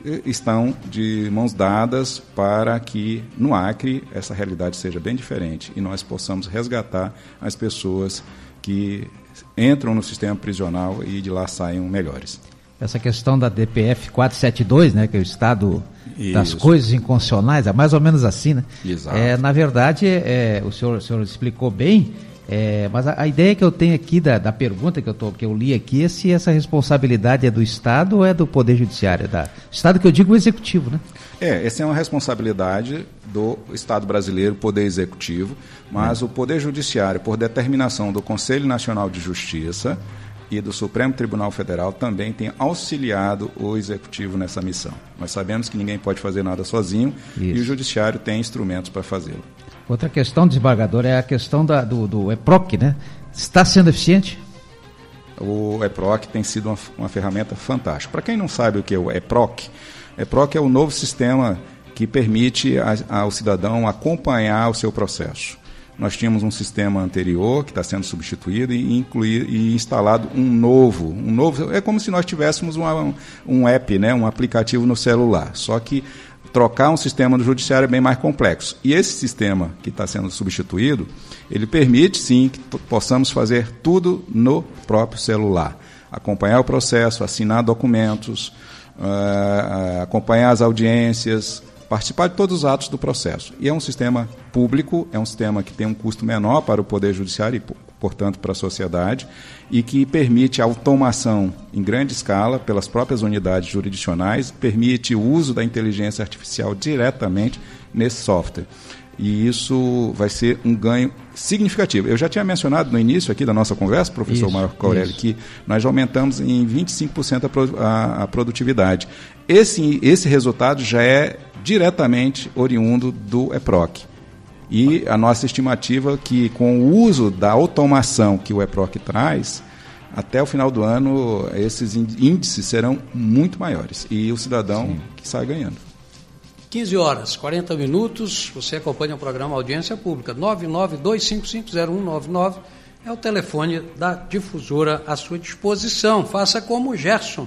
estão de mãos dadas para que no Acre essa realidade seja bem diferente e nós possamos resgatar as pessoas que entram no sistema prisional e de lá saiam melhores. essa questão da D P F quatrocentos e setenta e dois, né, que é o Estado Isso. das coisas inconstitucionais, é mais ou menos assim, né? Exato. É, na verdade, é, o, senhor, o senhor explicou bem, é, mas a, a ideia que eu tenho aqui da, da pergunta que eu, tô, que eu li aqui é se essa responsabilidade é do Estado ou é do Poder Judiciário? É da Estado que eu digo o Executivo, né? É, essa é uma responsabilidade do Estado brasileiro, Poder Executivo, mas é. o Poder Judiciário, por determinação do Conselho Nacional de Justiça e do Supremo Tribunal Federal, também tem auxiliado o Executivo nessa missão. Nós sabemos que ninguém pode fazer nada sozinho. Isso. E o Judiciário tem instrumentos para fazê-lo. Outra questão, desembargador, é a questão da, do, do EPROC, né? Está sendo eficiente? O EPROC tem sido uma, uma ferramenta fantástica. Para quem não sabe o que é o EPROC, EPROC é o novo sistema que permite a, ao cidadão acompanhar o seu processo. Nós tínhamos um sistema anterior que está sendo substituído e, incluir, e instalado um novo, um novo. É como se nós tivéssemos uma, um app, né, um aplicativo no celular. Só que trocar um sistema do judiciário é bem mais complexo. E esse sistema que está sendo substituído, ele permite sim que possamos fazer tudo no próprio celular. Acompanhar o processo, assinar documentos, uh, acompanhar as audiências, participar de todos os atos do processo. E é um sistema público, é um sistema que tem um custo menor para o Poder Judiciário e, portanto, para a sociedade, e que permite a automação em grande escala pelas próprias unidades jurisdicionais, permite o uso da inteligência artificial diretamente nesse software. E isso vai ser um ganho significativo. Eu já tinha mencionado no início aqui da nossa conversa, professor isso, Marco Aurélio, isso. que nós aumentamos em vinte e cinco por cento a, pro, a, a produtividade. Esse, esse resultado já é diretamente oriundo do EPROC. E a nossa estimativa é que, com o uso da automação que o EPROC traz, até o final do ano, esses índices serão muito maiores. E o cidadão Sim. que sai ganhando. quinze horas, quarenta minutos, você acompanha o programa Audiência Pública. nove nove dois cinco cinco zero um nove nove é o telefone da difusora à sua disposição. Faça como o Gerson.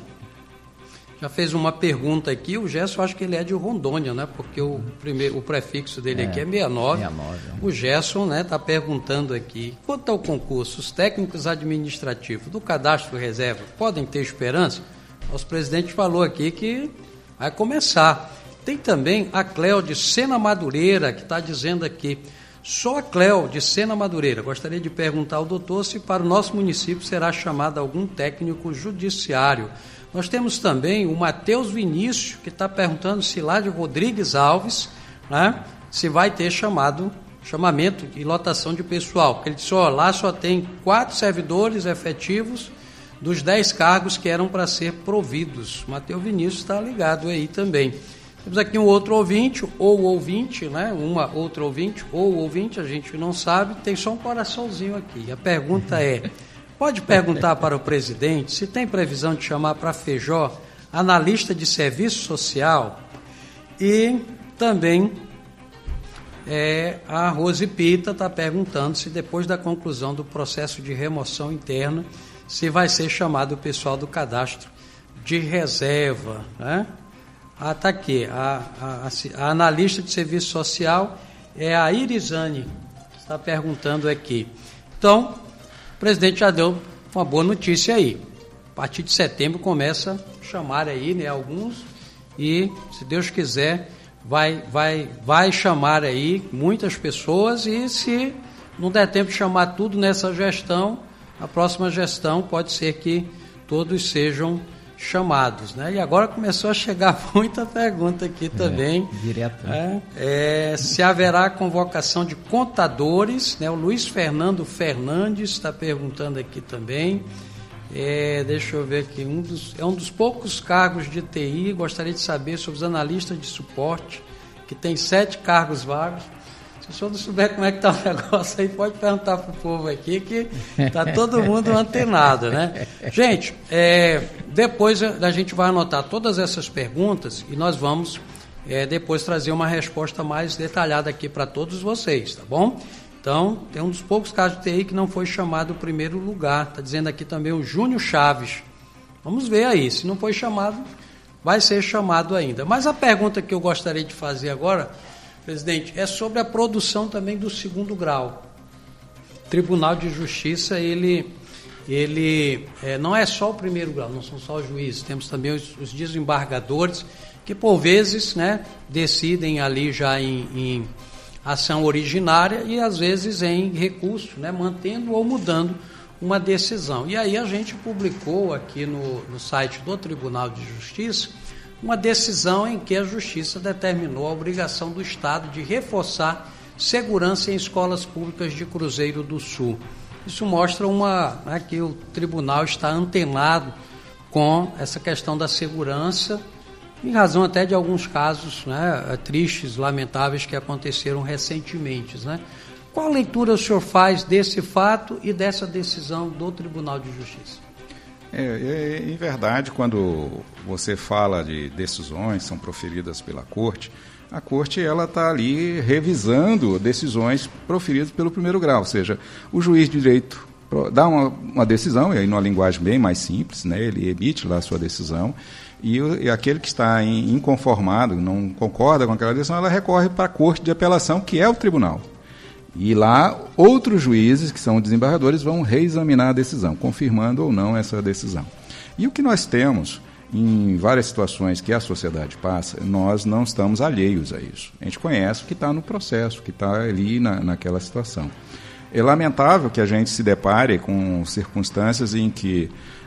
Já fez uma pergunta aqui, o Gerson, acho que ele é de Rondônia, né? Porque o, primeiro, o prefixo dele é, aqui é sessenta e nove. sessenta e nove é. O Gerson, né, está perguntando aqui, quanto ao concurso, os técnicos administrativos do cadastro reserva podem ter esperança? Nosso presidente falou aqui que vai começar. Tem também a Cléo de Sena Madureira, que está dizendo aqui, só a Cléo de Sena Madureira. Gostaria de perguntar ao doutor se para o nosso município será chamado algum técnico judiciário. Nós temos também o Matheus Vinícius, que está perguntando se lá de Rodrigues Alves, né, se vai ter chamado, chamamento e lotação de pessoal. Porque ele disse, ó, lá só tem quatro servidores efetivos dos dez cargos que eram para ser providos. O Matheus Vinícius está ligado aí também. Temos aqui um outro ouvinte, ou ouvinte, né? Uma outra ouvinte, ou ouvinte, a gente não sabe, tem só um coraçãozinho aqui. A pergunta é, pode perguntar para o presidente se tem previsão de chamar para a Fejó analista de serviço social? E também é, a Rose Pita está perguntando se depois da conclusão do processo de remoção interna, se vai ser chamado o pessoal do cadastro de reserva, né? Ah, está aqui, a, a, a analista de serviço social é a Irizane, está perguntando aqui. Então, o presidente já deu uma boa notícia aí. A partir de setembro começa a chamar aí, né, alguns, e, se Deus quiser, vai, vai, vai chamar aí muitas pessoas, e se não der tempo de chamar tudo nessa gestão, a próxima gestão pode ser que todos sejam chamados, né? E agora começou a chegar muita pergunta aqui também. É, direto. É, é, se haverá convocação de contadores, né? O Luiz Fernando Fernandes está perguntando aqui também. É, deixa eu ver aqui, um dos, é um dos poucos cargos de T I, gostaria de saber sobre os analistas de suporte, que tem sete cargos vagos. Se o senhor não souber como é que está o negócio aí, pode perguntar para o povo aqui, que está todo mundo antenado, né? Gente, é, depois a gente vai anotar todas essas perguntas e nós vamos é, depois trazer uma resposta mais detalhada aqui para todos vocês, tá bom? Então, tem um dos poucos casos de T I que não foi chamado o primeiro lugar. Está dizendo aqui também o Júnior Chaves. Vamos ver aí, se não foi chamado, vai ser chamado ainda. Mas a pergunta que eu gostaria de fazer agora, presidente, é sobre a produção também do segundo grau. O Tribunal de Justiça, ele, ele é, não é só o primeiro grau, não são só os juízes, temos também os, os desembargadores que por vezes, né, decidem ali já em, em ação originária e às vezes em recurso, né, mantendo ou mudando uma decisão. E aí a gente publicou aqui no, no site do Tribunal de Justiça uma decisão em que a Justiça determinou a obrigação do Estado de reforçar segurança em escolas públicas de Cruzeiro do Sul. Isso mostra uma, né, que o tribunal está antenado com essa questão da segurança, em razão até de alguns casos, né, tristes, lamentáveis que aconteceram recentemente, né? Qual leitura o senhor faz desse fato e dessa decisão do Tribunal de Justiça? É, é, em verdade, quando você fala de decisões que são proferidas pela Corte, a Corte ela está ali revisando decisões proferidas pelo primeiro grau, ou seja, o juiz de direito dá uma, uma decisão, e aí numa linguagem bem mais simples, né, ele emite lá a sua decisão, e, e aquele que está em, inconformado, não concorda com aquela decisão, ela recorre para a Corte de Apelação, que é o tribunal. E lá, outros juízes, que são desembargadores, vão reexaminar a decisão, confirmando ou não essa decisão. E o que nós temos, em várias situações que a sociedade passa, nós não estamos alheios a isso. A gente conhece o que está no processo, o que está ali na, naquela situação. É lamentável que a gente se depare com circunstâncias em que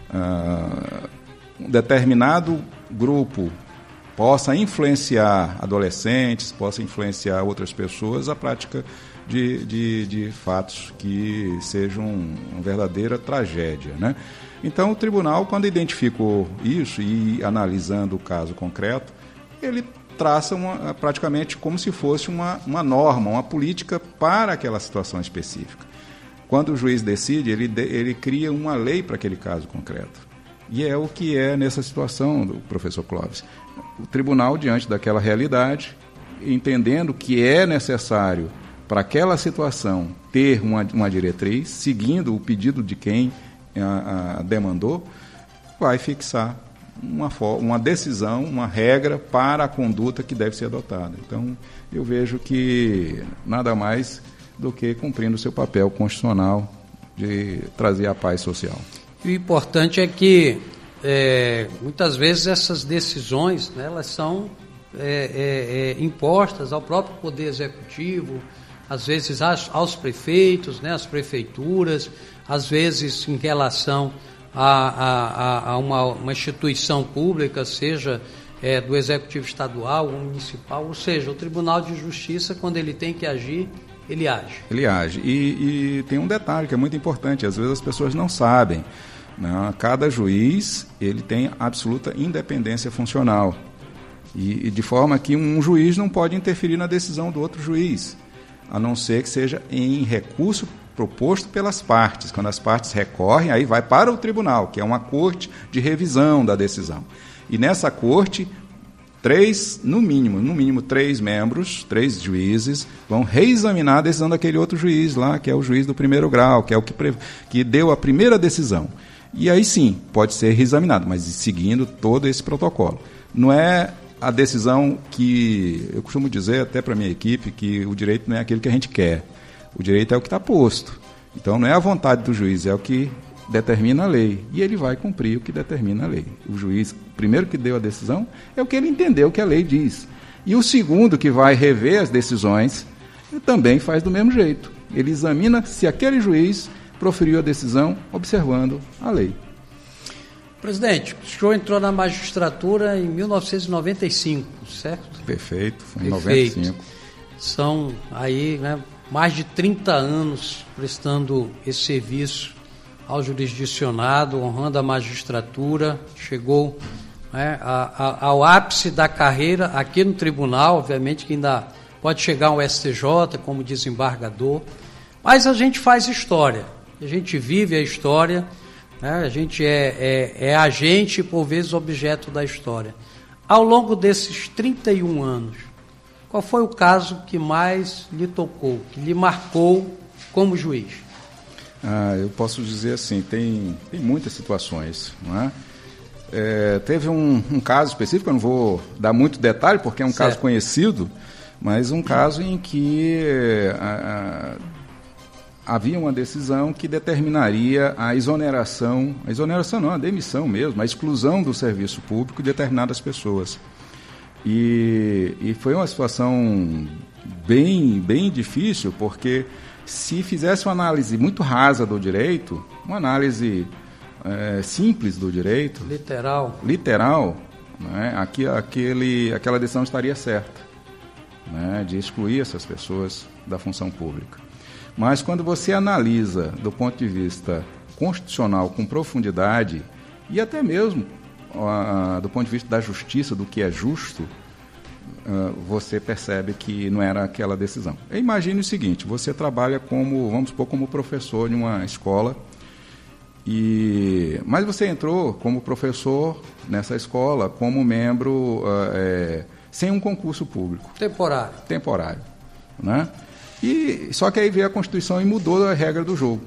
uh, um determinado grupo possa influenciar adolescentes, possa influenciar outras pessoas a prática de, de, de fatos que sejam uma verdadeira tragédia, né? Então, o tribunal, quando identificou isso e analisando o caso concreto, ele traça uma, praticamente como se fosse uma, uma norma, uma política para aquela situação específica. Quando o juiz decide, ele, ele cria uma lei para aquele caso concreto. E é o que é nessa situação, do professor Clóvis. O tribunal, diante daquela realidade, entendendo que é necessário para aquela situação ter uma, uma diretriz, seguindo o pedido de quem a, a demandou, vai fixar uma, uma decisão, uma regra para a conduta que deve ser adotada. Então, eu vejo que nada mais do que cumprindo o seu papel constitucional de trazer a paz social. E o importante é que, é, muitas vezes, essas decisões, né, elas são é, é, é, impostas ao próprio Poder Executivo, às vezes aos, aos prefeitos, né, às prefeituras, às vezes em relação a, a, a uma, uma instituição pública, seja é, do Executivo Estadual ou Municipal, ou seja, o Tribunal de Justiça, quando ele tem que agir, ele age. Ele age. E, e tem um detalhe que é muito importante, às vezes as pessoas não sabem, né? Cada juiz ele tem absoluta independência funcional. E, e de forma que um juiz não pode interferir na decisão do outro juiz, a não ser que seja em recurso proposto pelas partes. Quando as partes recorrem, aí vai para o tribunal, que é uma corte de revisão da decisão. E nessa corte, três, no mínimo, no mínimo três membros, três juízes, vão reexaminar a decisão daquele outro juiz lá, que é o juiz do primeiro grau, que é o que, pre... que deu a primeira decisão. E aí sim, pode ser reexaminado, mas seguindo todo esse protocolo. Não é a decisão que, eu costumo dizer até para a minha equipe, que o direito não é aquilo que a gente quer. O direito é o que está posto. Então não é a vontade do juiz, é o que determina a lei. E ele vai cumprir o que determina a lei. O juiz, primeiro que deu a decisão, é o que ele entendeu que a lei diz. E o segundo, que vai rever as decisões, também faz do mesmo jeito. Ele examina se aquele juiz proferiu a decisão observando a lei. Presidente, o senhor entrou na magistratura em mil novecentos e noventa e cinco, certo? Perfeito, foi em Perfeito. noventa e cinco. São aí, né, mais de trinta anos prestando esse serviço ao jurisdicionado, honrando a magistratura, chegou, né, a, a, ao ápice da carreira aqui no tribunal, obviamente que ainda pode chegar ao S T J como desembargador, mas a gente faz história, a gente vive a história, né, a gente é, é, é agente e por vezes objeto da história. Ao longo desses trinta e um anos, qual foi o caso que mais lhe tocou, que lhe marcou como juiz? Ah, eu posso dizer assim, tem, tem muitas situações, não é? É, teve um, um caso específico, eu não vou dar muito detalhe, porque é um certo. Caso conhecido, mas um caso em que a, havia uma decisão que determinaria a exoneração, a exoneração não, a demissão mesmo, a exclusão do serviço público de determinadas pessoas. E, e foi uma situação bem, bem difícil, porque se fizesse uma análise muito rasa do direito, uma análise é, simples do direito, literal, literal, né, aqui, aquele, aquela decisão estaria certa, né, de excluir essas pessoas da função pública. Mas quando você analisa do ponto de vista constitucional com profundidade e até mesmo uh, do ponto de vista da justiça, do que é justo, uh, você percebe que não era aquela decisão. Imagine o seguinte, você trabalha como, vamos supor, como professor de uma escola, e, mas você entrou como professor nessa escola como membro uh, é, sem um concurso público. Temporário. Temporário, né? E, só que aí veio a Constituição e mudou a regra do jogo.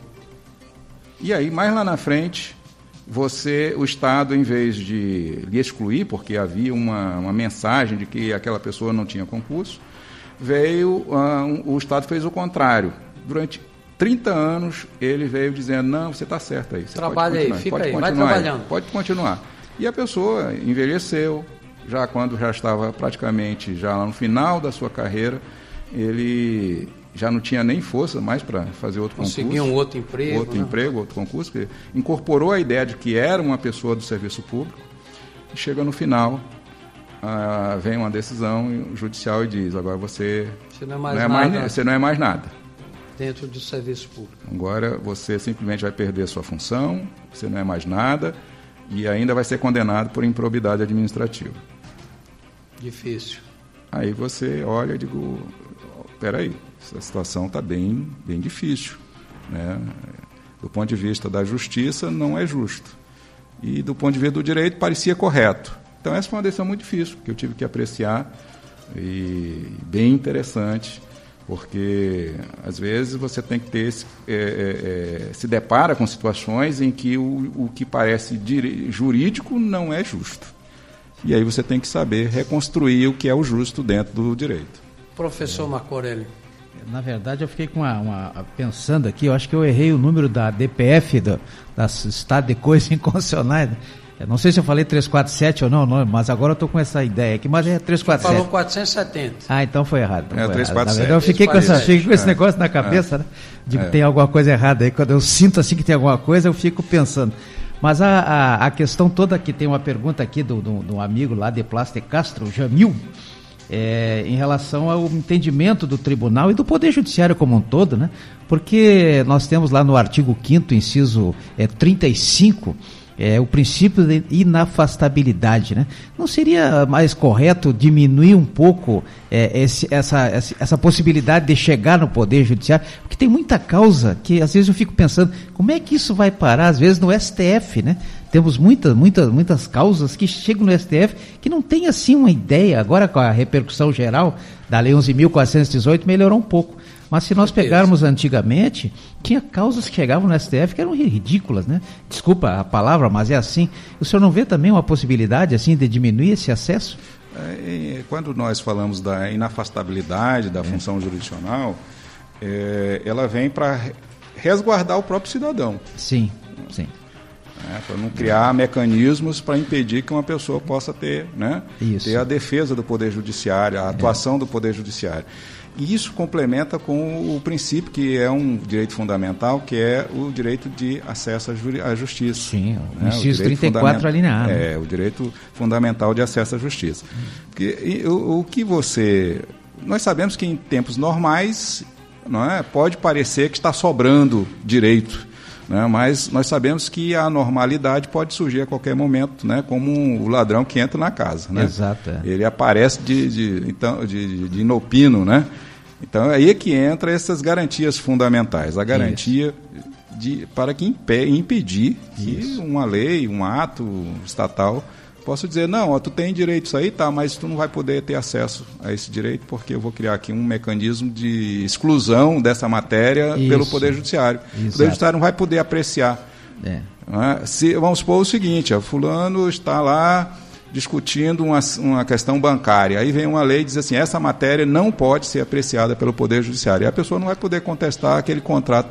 E aí, mais lá na frente, você, o Estado, em vez de lhe excluir, porque havia uma, uma mensagem de que aquela pessoa não tinha concurso, veio, uh, um, o Estado fez o contrário. Durante trinta anos, ele veio dizendo, não, você está certo aí. Você Trabalha aí, fica pode aí, continuar vai trabalhando. Aí, pode continuar. E a pessoa envelheceu, já quando já estava praticamente já lá no final da sua carreira, ele já não tinha nem força mais para fazer outro concurso. Conseguir um outro emprego. Outro né? emprego, outro concurso, que incorporou a ideia de que era uma pessoa do serviço público, e chega no final, ah, vem uma decisão judicial e diz, agora você, você, não é mais não é nada mais, você não é mais nada. Dentro do serviço público. Agora você simplesmente vai perder sua função, você não é mais nada, e ainda vai ser condenado por improbidade administrativa. Difícil. Aí você olha e digo, peraí, essa situação está bem, bem difícil, né? Do ponto de vista da justiça, não é justo. E do ponto de vista do direito, parecia correto. Então essa foi uma decisão muito difícil, que eu tive que apreciar, e bem interessante, porque às vezes você tem que ter esse, é, é, se depara com situações em que o, o que parece dire... jurídico não é justo. E aí você tem que saber reconstruir o que é o justo dentro do direito. Professor Marco Aurélio. Na verdade, eu fiquei com uma, uma, pensando aqui, eu acho que eu errei o número da D P F, do, da Estado de Coisas Inconstitucionais. Eu não sei se eu falei trezentos e quarenta e sete ou não, não, mas agora eu estou com essa ideia aqui, mas é trezentos e quarenta e sete. Falou quatrocentos e setenta. Ah, então foi errado. Então é, foi trezentos e quarenta e sete. Eu fiquei com, essa, fiquei com esse é. negócio na cabeça, é. né? De que é. tem alguma coisa errada aí. Quando eu sinto assim que tem alguma coisa, eu fico pensando. Mas a, a, a questão toda, que tem uma pergunta aqui do, do, do amigo lá de Plástico Castro, Jamil, é, em relação ao entendimento do tribunal e do Poder Judiciário como um todo, né? Porque nós temos lá no artigo quinto, inciso é, trinta e cinco, é, o princípio de inafastabilidade, né? Não seria mais correto diminuir um pouco é, esse, essa, essa possibilidade de chegar no Poder Judiciário? Porque tem muita causa que às vezes eu fico pensando, como é que isso vai parar, às vezes, no S T F, né? Temos muitas, muitas, muitas causas que chegam no S T F que não tem assim uma ideia. Agora, com a repercussão geral da Lei onze mil quatrocentos e dezoito, melhorou um pouco. Mas se nós pegarmos antigamente, tinha causas que chegavam no S T F que eram ridículas, né? Desculpa a palavra, mas é assim. O senhor não vê também uma possibilidade assim de diminuir esse acesso? É, quando nós falamos da inafastabilidade da é. função jurisdicional, é, ela vem para resguardar o próprio cidadão. Sim, sim. É, para não criar mecanismos para impedir que uma pessoa possa ter, né, ter a defesa do Poder Judiciário, a atuação é. do Poder Judiciário. E isso complementa com o princípio que é um direito fundamental, que é o direito de acesso à justiça. Sim, o né? inciso trinta e quatro alineado. É, o direito fundamental de acesso à justiça. Hum. Porque, o, o que você... Nós sabemos que em tempos normais, não é, pode parecer que está sobrando direito, né, mas nós sabemos que a normalidade pode surgir a qualquer momento, né, como um, o ladrão que entra na casa. Né? Exato. É. Ele aparece de, de, então, de, de inopino, né? Então, é aí que entra essas garantias fundamentais. A garantia de, para que impe, impedir Isso. que uma lei, um ato estatal possa dizer, não, ó, tu tem direito a isso aí, tá, mas tu não vai poder ter acesso a esse direito porque eu vou criar aqui um mecanismo de exclusão dessa matéria Isso. pelo Poder Judiciário. Exato. O Poder Judiciário não vai poder apreciar. É. Né? Se, vamos supor o seguinte, ó, fulano está lá discutindo uma, uma questão bancária. Aí vem uma lei e diz assim, essa matéria não pode ser apreciada pelo Poder Judiciário. E a pessoa não vai poder contestar aquele contrato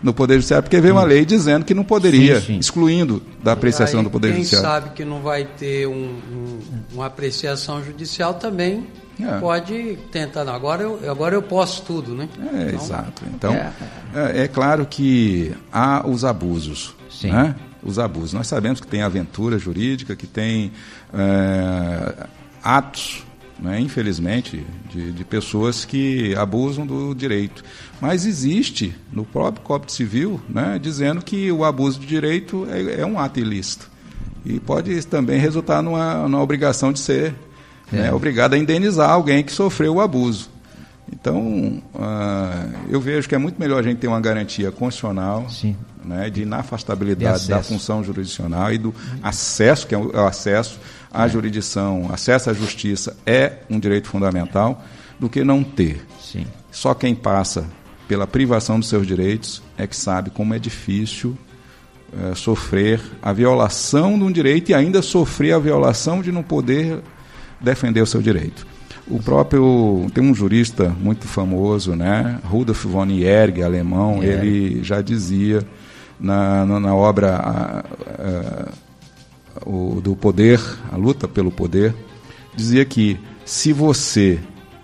no Poder Judiciário, porque veio uma lei dizendo que não poderia, sim, sim. excluindo da apreciação aí, do Poder quem Judiciário. Quem sabe que não vai ter um, um, uma apreciação judicial também é. pode tentar. Não, agora, eu, agora eu posso tudo, né? É, então, exato. Então, é. É, é claro que há os abusos, sim. né? Os abusos. Nós sabemos que tem aventura jurídica, que tem é, atos, né, infelizmente, de, de pessoas que abusam do direito. Mas existe no próprio Código Civil, né, dizendo que o abuso de direito é, é um ato ilícito. E pode também resultar numa, numa obrigação de ser é. né, obrigado a indenizar alguém que sofreu o abuso. Então, uh, eu vejo que é muito melhor a gente ter uma garantia constitucional, né, de inafastabilidade da função jurisdicional e do acesso, que é o acesso à é. jurisdição, acesso à justiça é um direito fundamental, do que não ter. Sim. Só quem passa pela privação dos seus direitos é que sabe como é difícil uh, sofrer a violação de um direito e ainda sofrer a violação de não poder defender o seu direito. O próprio, tem um jurista muito famoso, né, Rudolf von Jherg, alemão, é. ele já dizia na, na, na obra a, a, o, do poder, a luta pelo poder, dizia que se você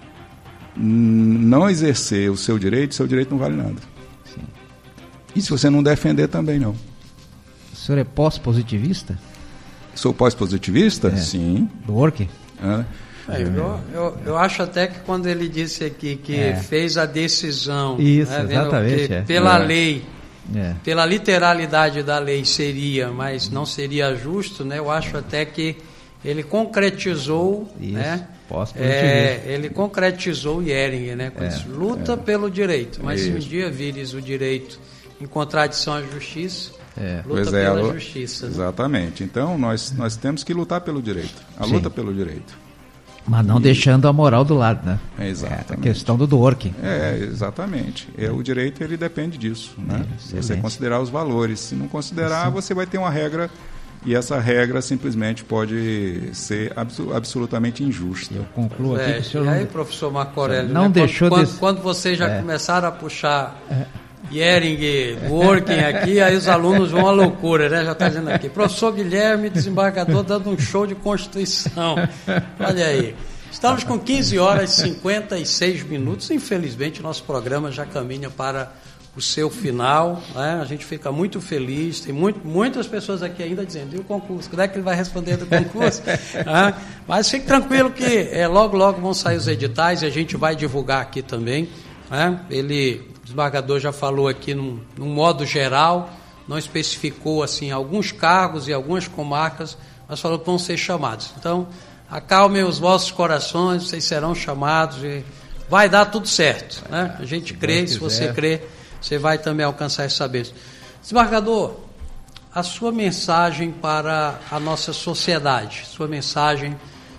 não exercer o seu direito, seu direito não vale nada. Sim. E se você não defender, também não. O senhor é pós-positivista? Sou pós-positivista? É. Sim. Do work? É. É, eu, eu, eu acho até que quando ele disse aqui que é. fez a decisão, isso, né, exatamente, é. pela é. lei, é. pela literalidade da lei seria, mas não seria justo, né? Eu acho até que ele concretizou, isso, né? É, ele concretizou o Jhering, né? Com é, isso, luta é. pelo direito, mas isso. se um dia vires o direito em contradição à justiça, é. luta pois pela é, justiça. Exatamente. Né? Então nós, nós temos que lutar pelo direito, a Sim. luta pelo direito. Mas não e... deixando a moral do lado, né? É, exatamente. É, a questão do working. É, exatamente. É, o direito, ele depende disso, né? É, você considerar os valores. Se não considerar, Sim. você vai ter uma regra, e essa regra simplesmente pode ser abso- absolutamente injusta. Eu concluo aqui é, que o senhor... E aí, professor Marco Aurélio, não né? deixou quando, desse... quando, quando vocês já é. começaram a puxar... É. Jhering, working aqui, aí os alunos vão à loucura, né? Já está dizendo aqui. Professor Guilherme, desembargador, dando um show de Constituição. Olha aí. Estamos com quinze horas e cinquenta e seis minutos. Infelizmente, nosso programa já caminha para o seu final, né? A gente fica muito feliz. Tem muito, muitas pessoas aqui ainda dizendo, e o concurso? Quando é que ele vai responder do concurso? ah, mas fique tranquilo que é, logo, logo vão sair os editais e a gente vai divulgar aqui também. Né? Ele, o desembargador já falou aqui num, num modo geral, não especificou assim alguns cargos e algumas comarcas, mas falou que vão ser chamados. Então, acalmem os vossos corações, vocês serão chamados e vai dar tudo certo. Né? A gente crê, se você crê, você vai também alcançar essa bênção. Desembargador, a sua mensagem para a nossa sociedade, sua mensagem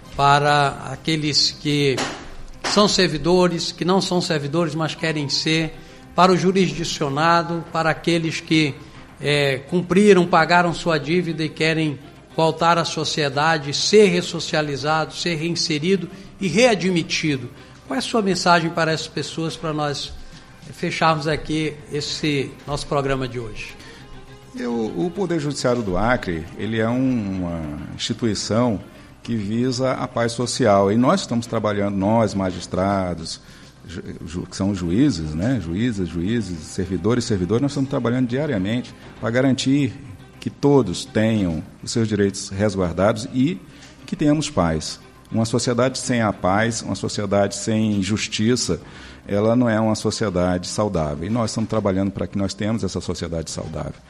para aqueles que são servidores, que não são servidores, mas querem ser, para o jurisdicionado, para aqueles que é, cumpriram, pagaram sua dívida e querem voltar à sociedade, ser ressocializado, ser reinserido e readmitido. Qual é a sua mensagem para essas pessoas, para nós fecharmos aqui esse nosso programa de hoje? Eu, o Poder Judiciário do Acre, ele é um, uma instituição que visa a paz social. E nós estamos trabalhando, nós, magistrados, ju, que são juízes, né? juízes, juízes, servidores, servidores, nós estamos trabalhando diariamente para garantir que todos tenham os seus direitos resguardados e que tenhamos paz. Uma sociedade sem a paz, uma sociedade sem justiça, ela não é uma sociedade saudável. E nós estamos trabalhando para que nós tenhamos essa sociedade saudável.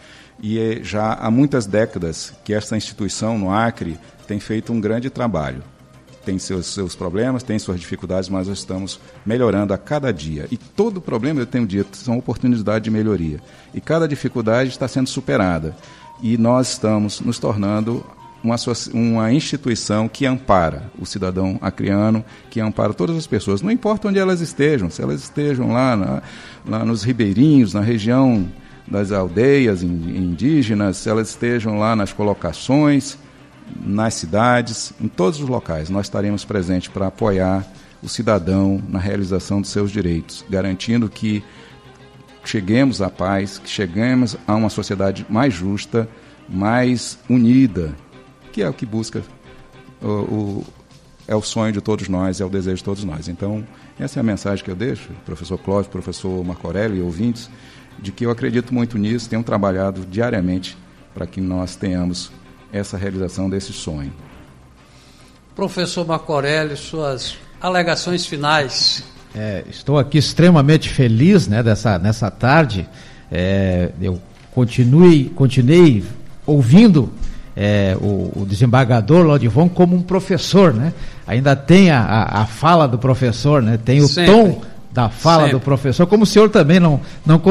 E já há muitas décadas que essa instituição no Acre tem feito um grande trabalho. Tem seus, seus problemas, tem suas dificuldades, mas nós estamos melhorando a cada dia. E todo problema, eu tenho dito, são oportunidades de melhoria. E cada dificuldade está sendo superada. E nós estamos nos tornando uma, uma instituição que ampara o cidadão acreano, que ampara todas as pessoas, não importa onde elas estejam, se elas estejam lá, na, lá nos ribeirinhos, na região das aldeias indígenas, se elas estejam lá nas colocações, nas cidades, em todos os locais, nós estaremos presentes para apoiar o cidadão na realização dos seus direitos, garantindo que cheguemos à paz, que cheguemos a uma sociedade mais justa, mais unida, que é o que busca, o, o, é o sonho de todos nós, é o desejo de todos nós. Então, essa é a mensagem que eu deixo, professor Clóvis, professor Marco Aurélio e ouvintes, de que eu acredito muito nisso, tenho trabalhado diariamente para que nós tenhamos essa realização desse sonho. Professor Marco Aurélio, suas alegações finais. É, estou aqui extremamente feliz, né, dessa, nessa tarde. É, eu continuei, continuei ouvindo é, o, o desembargador Lodivon como um professor, né? Ainda tem a, a, a fala do professor, né? Tem o Sempre. tom da fala Sempre. do professor, como o senhor também não, não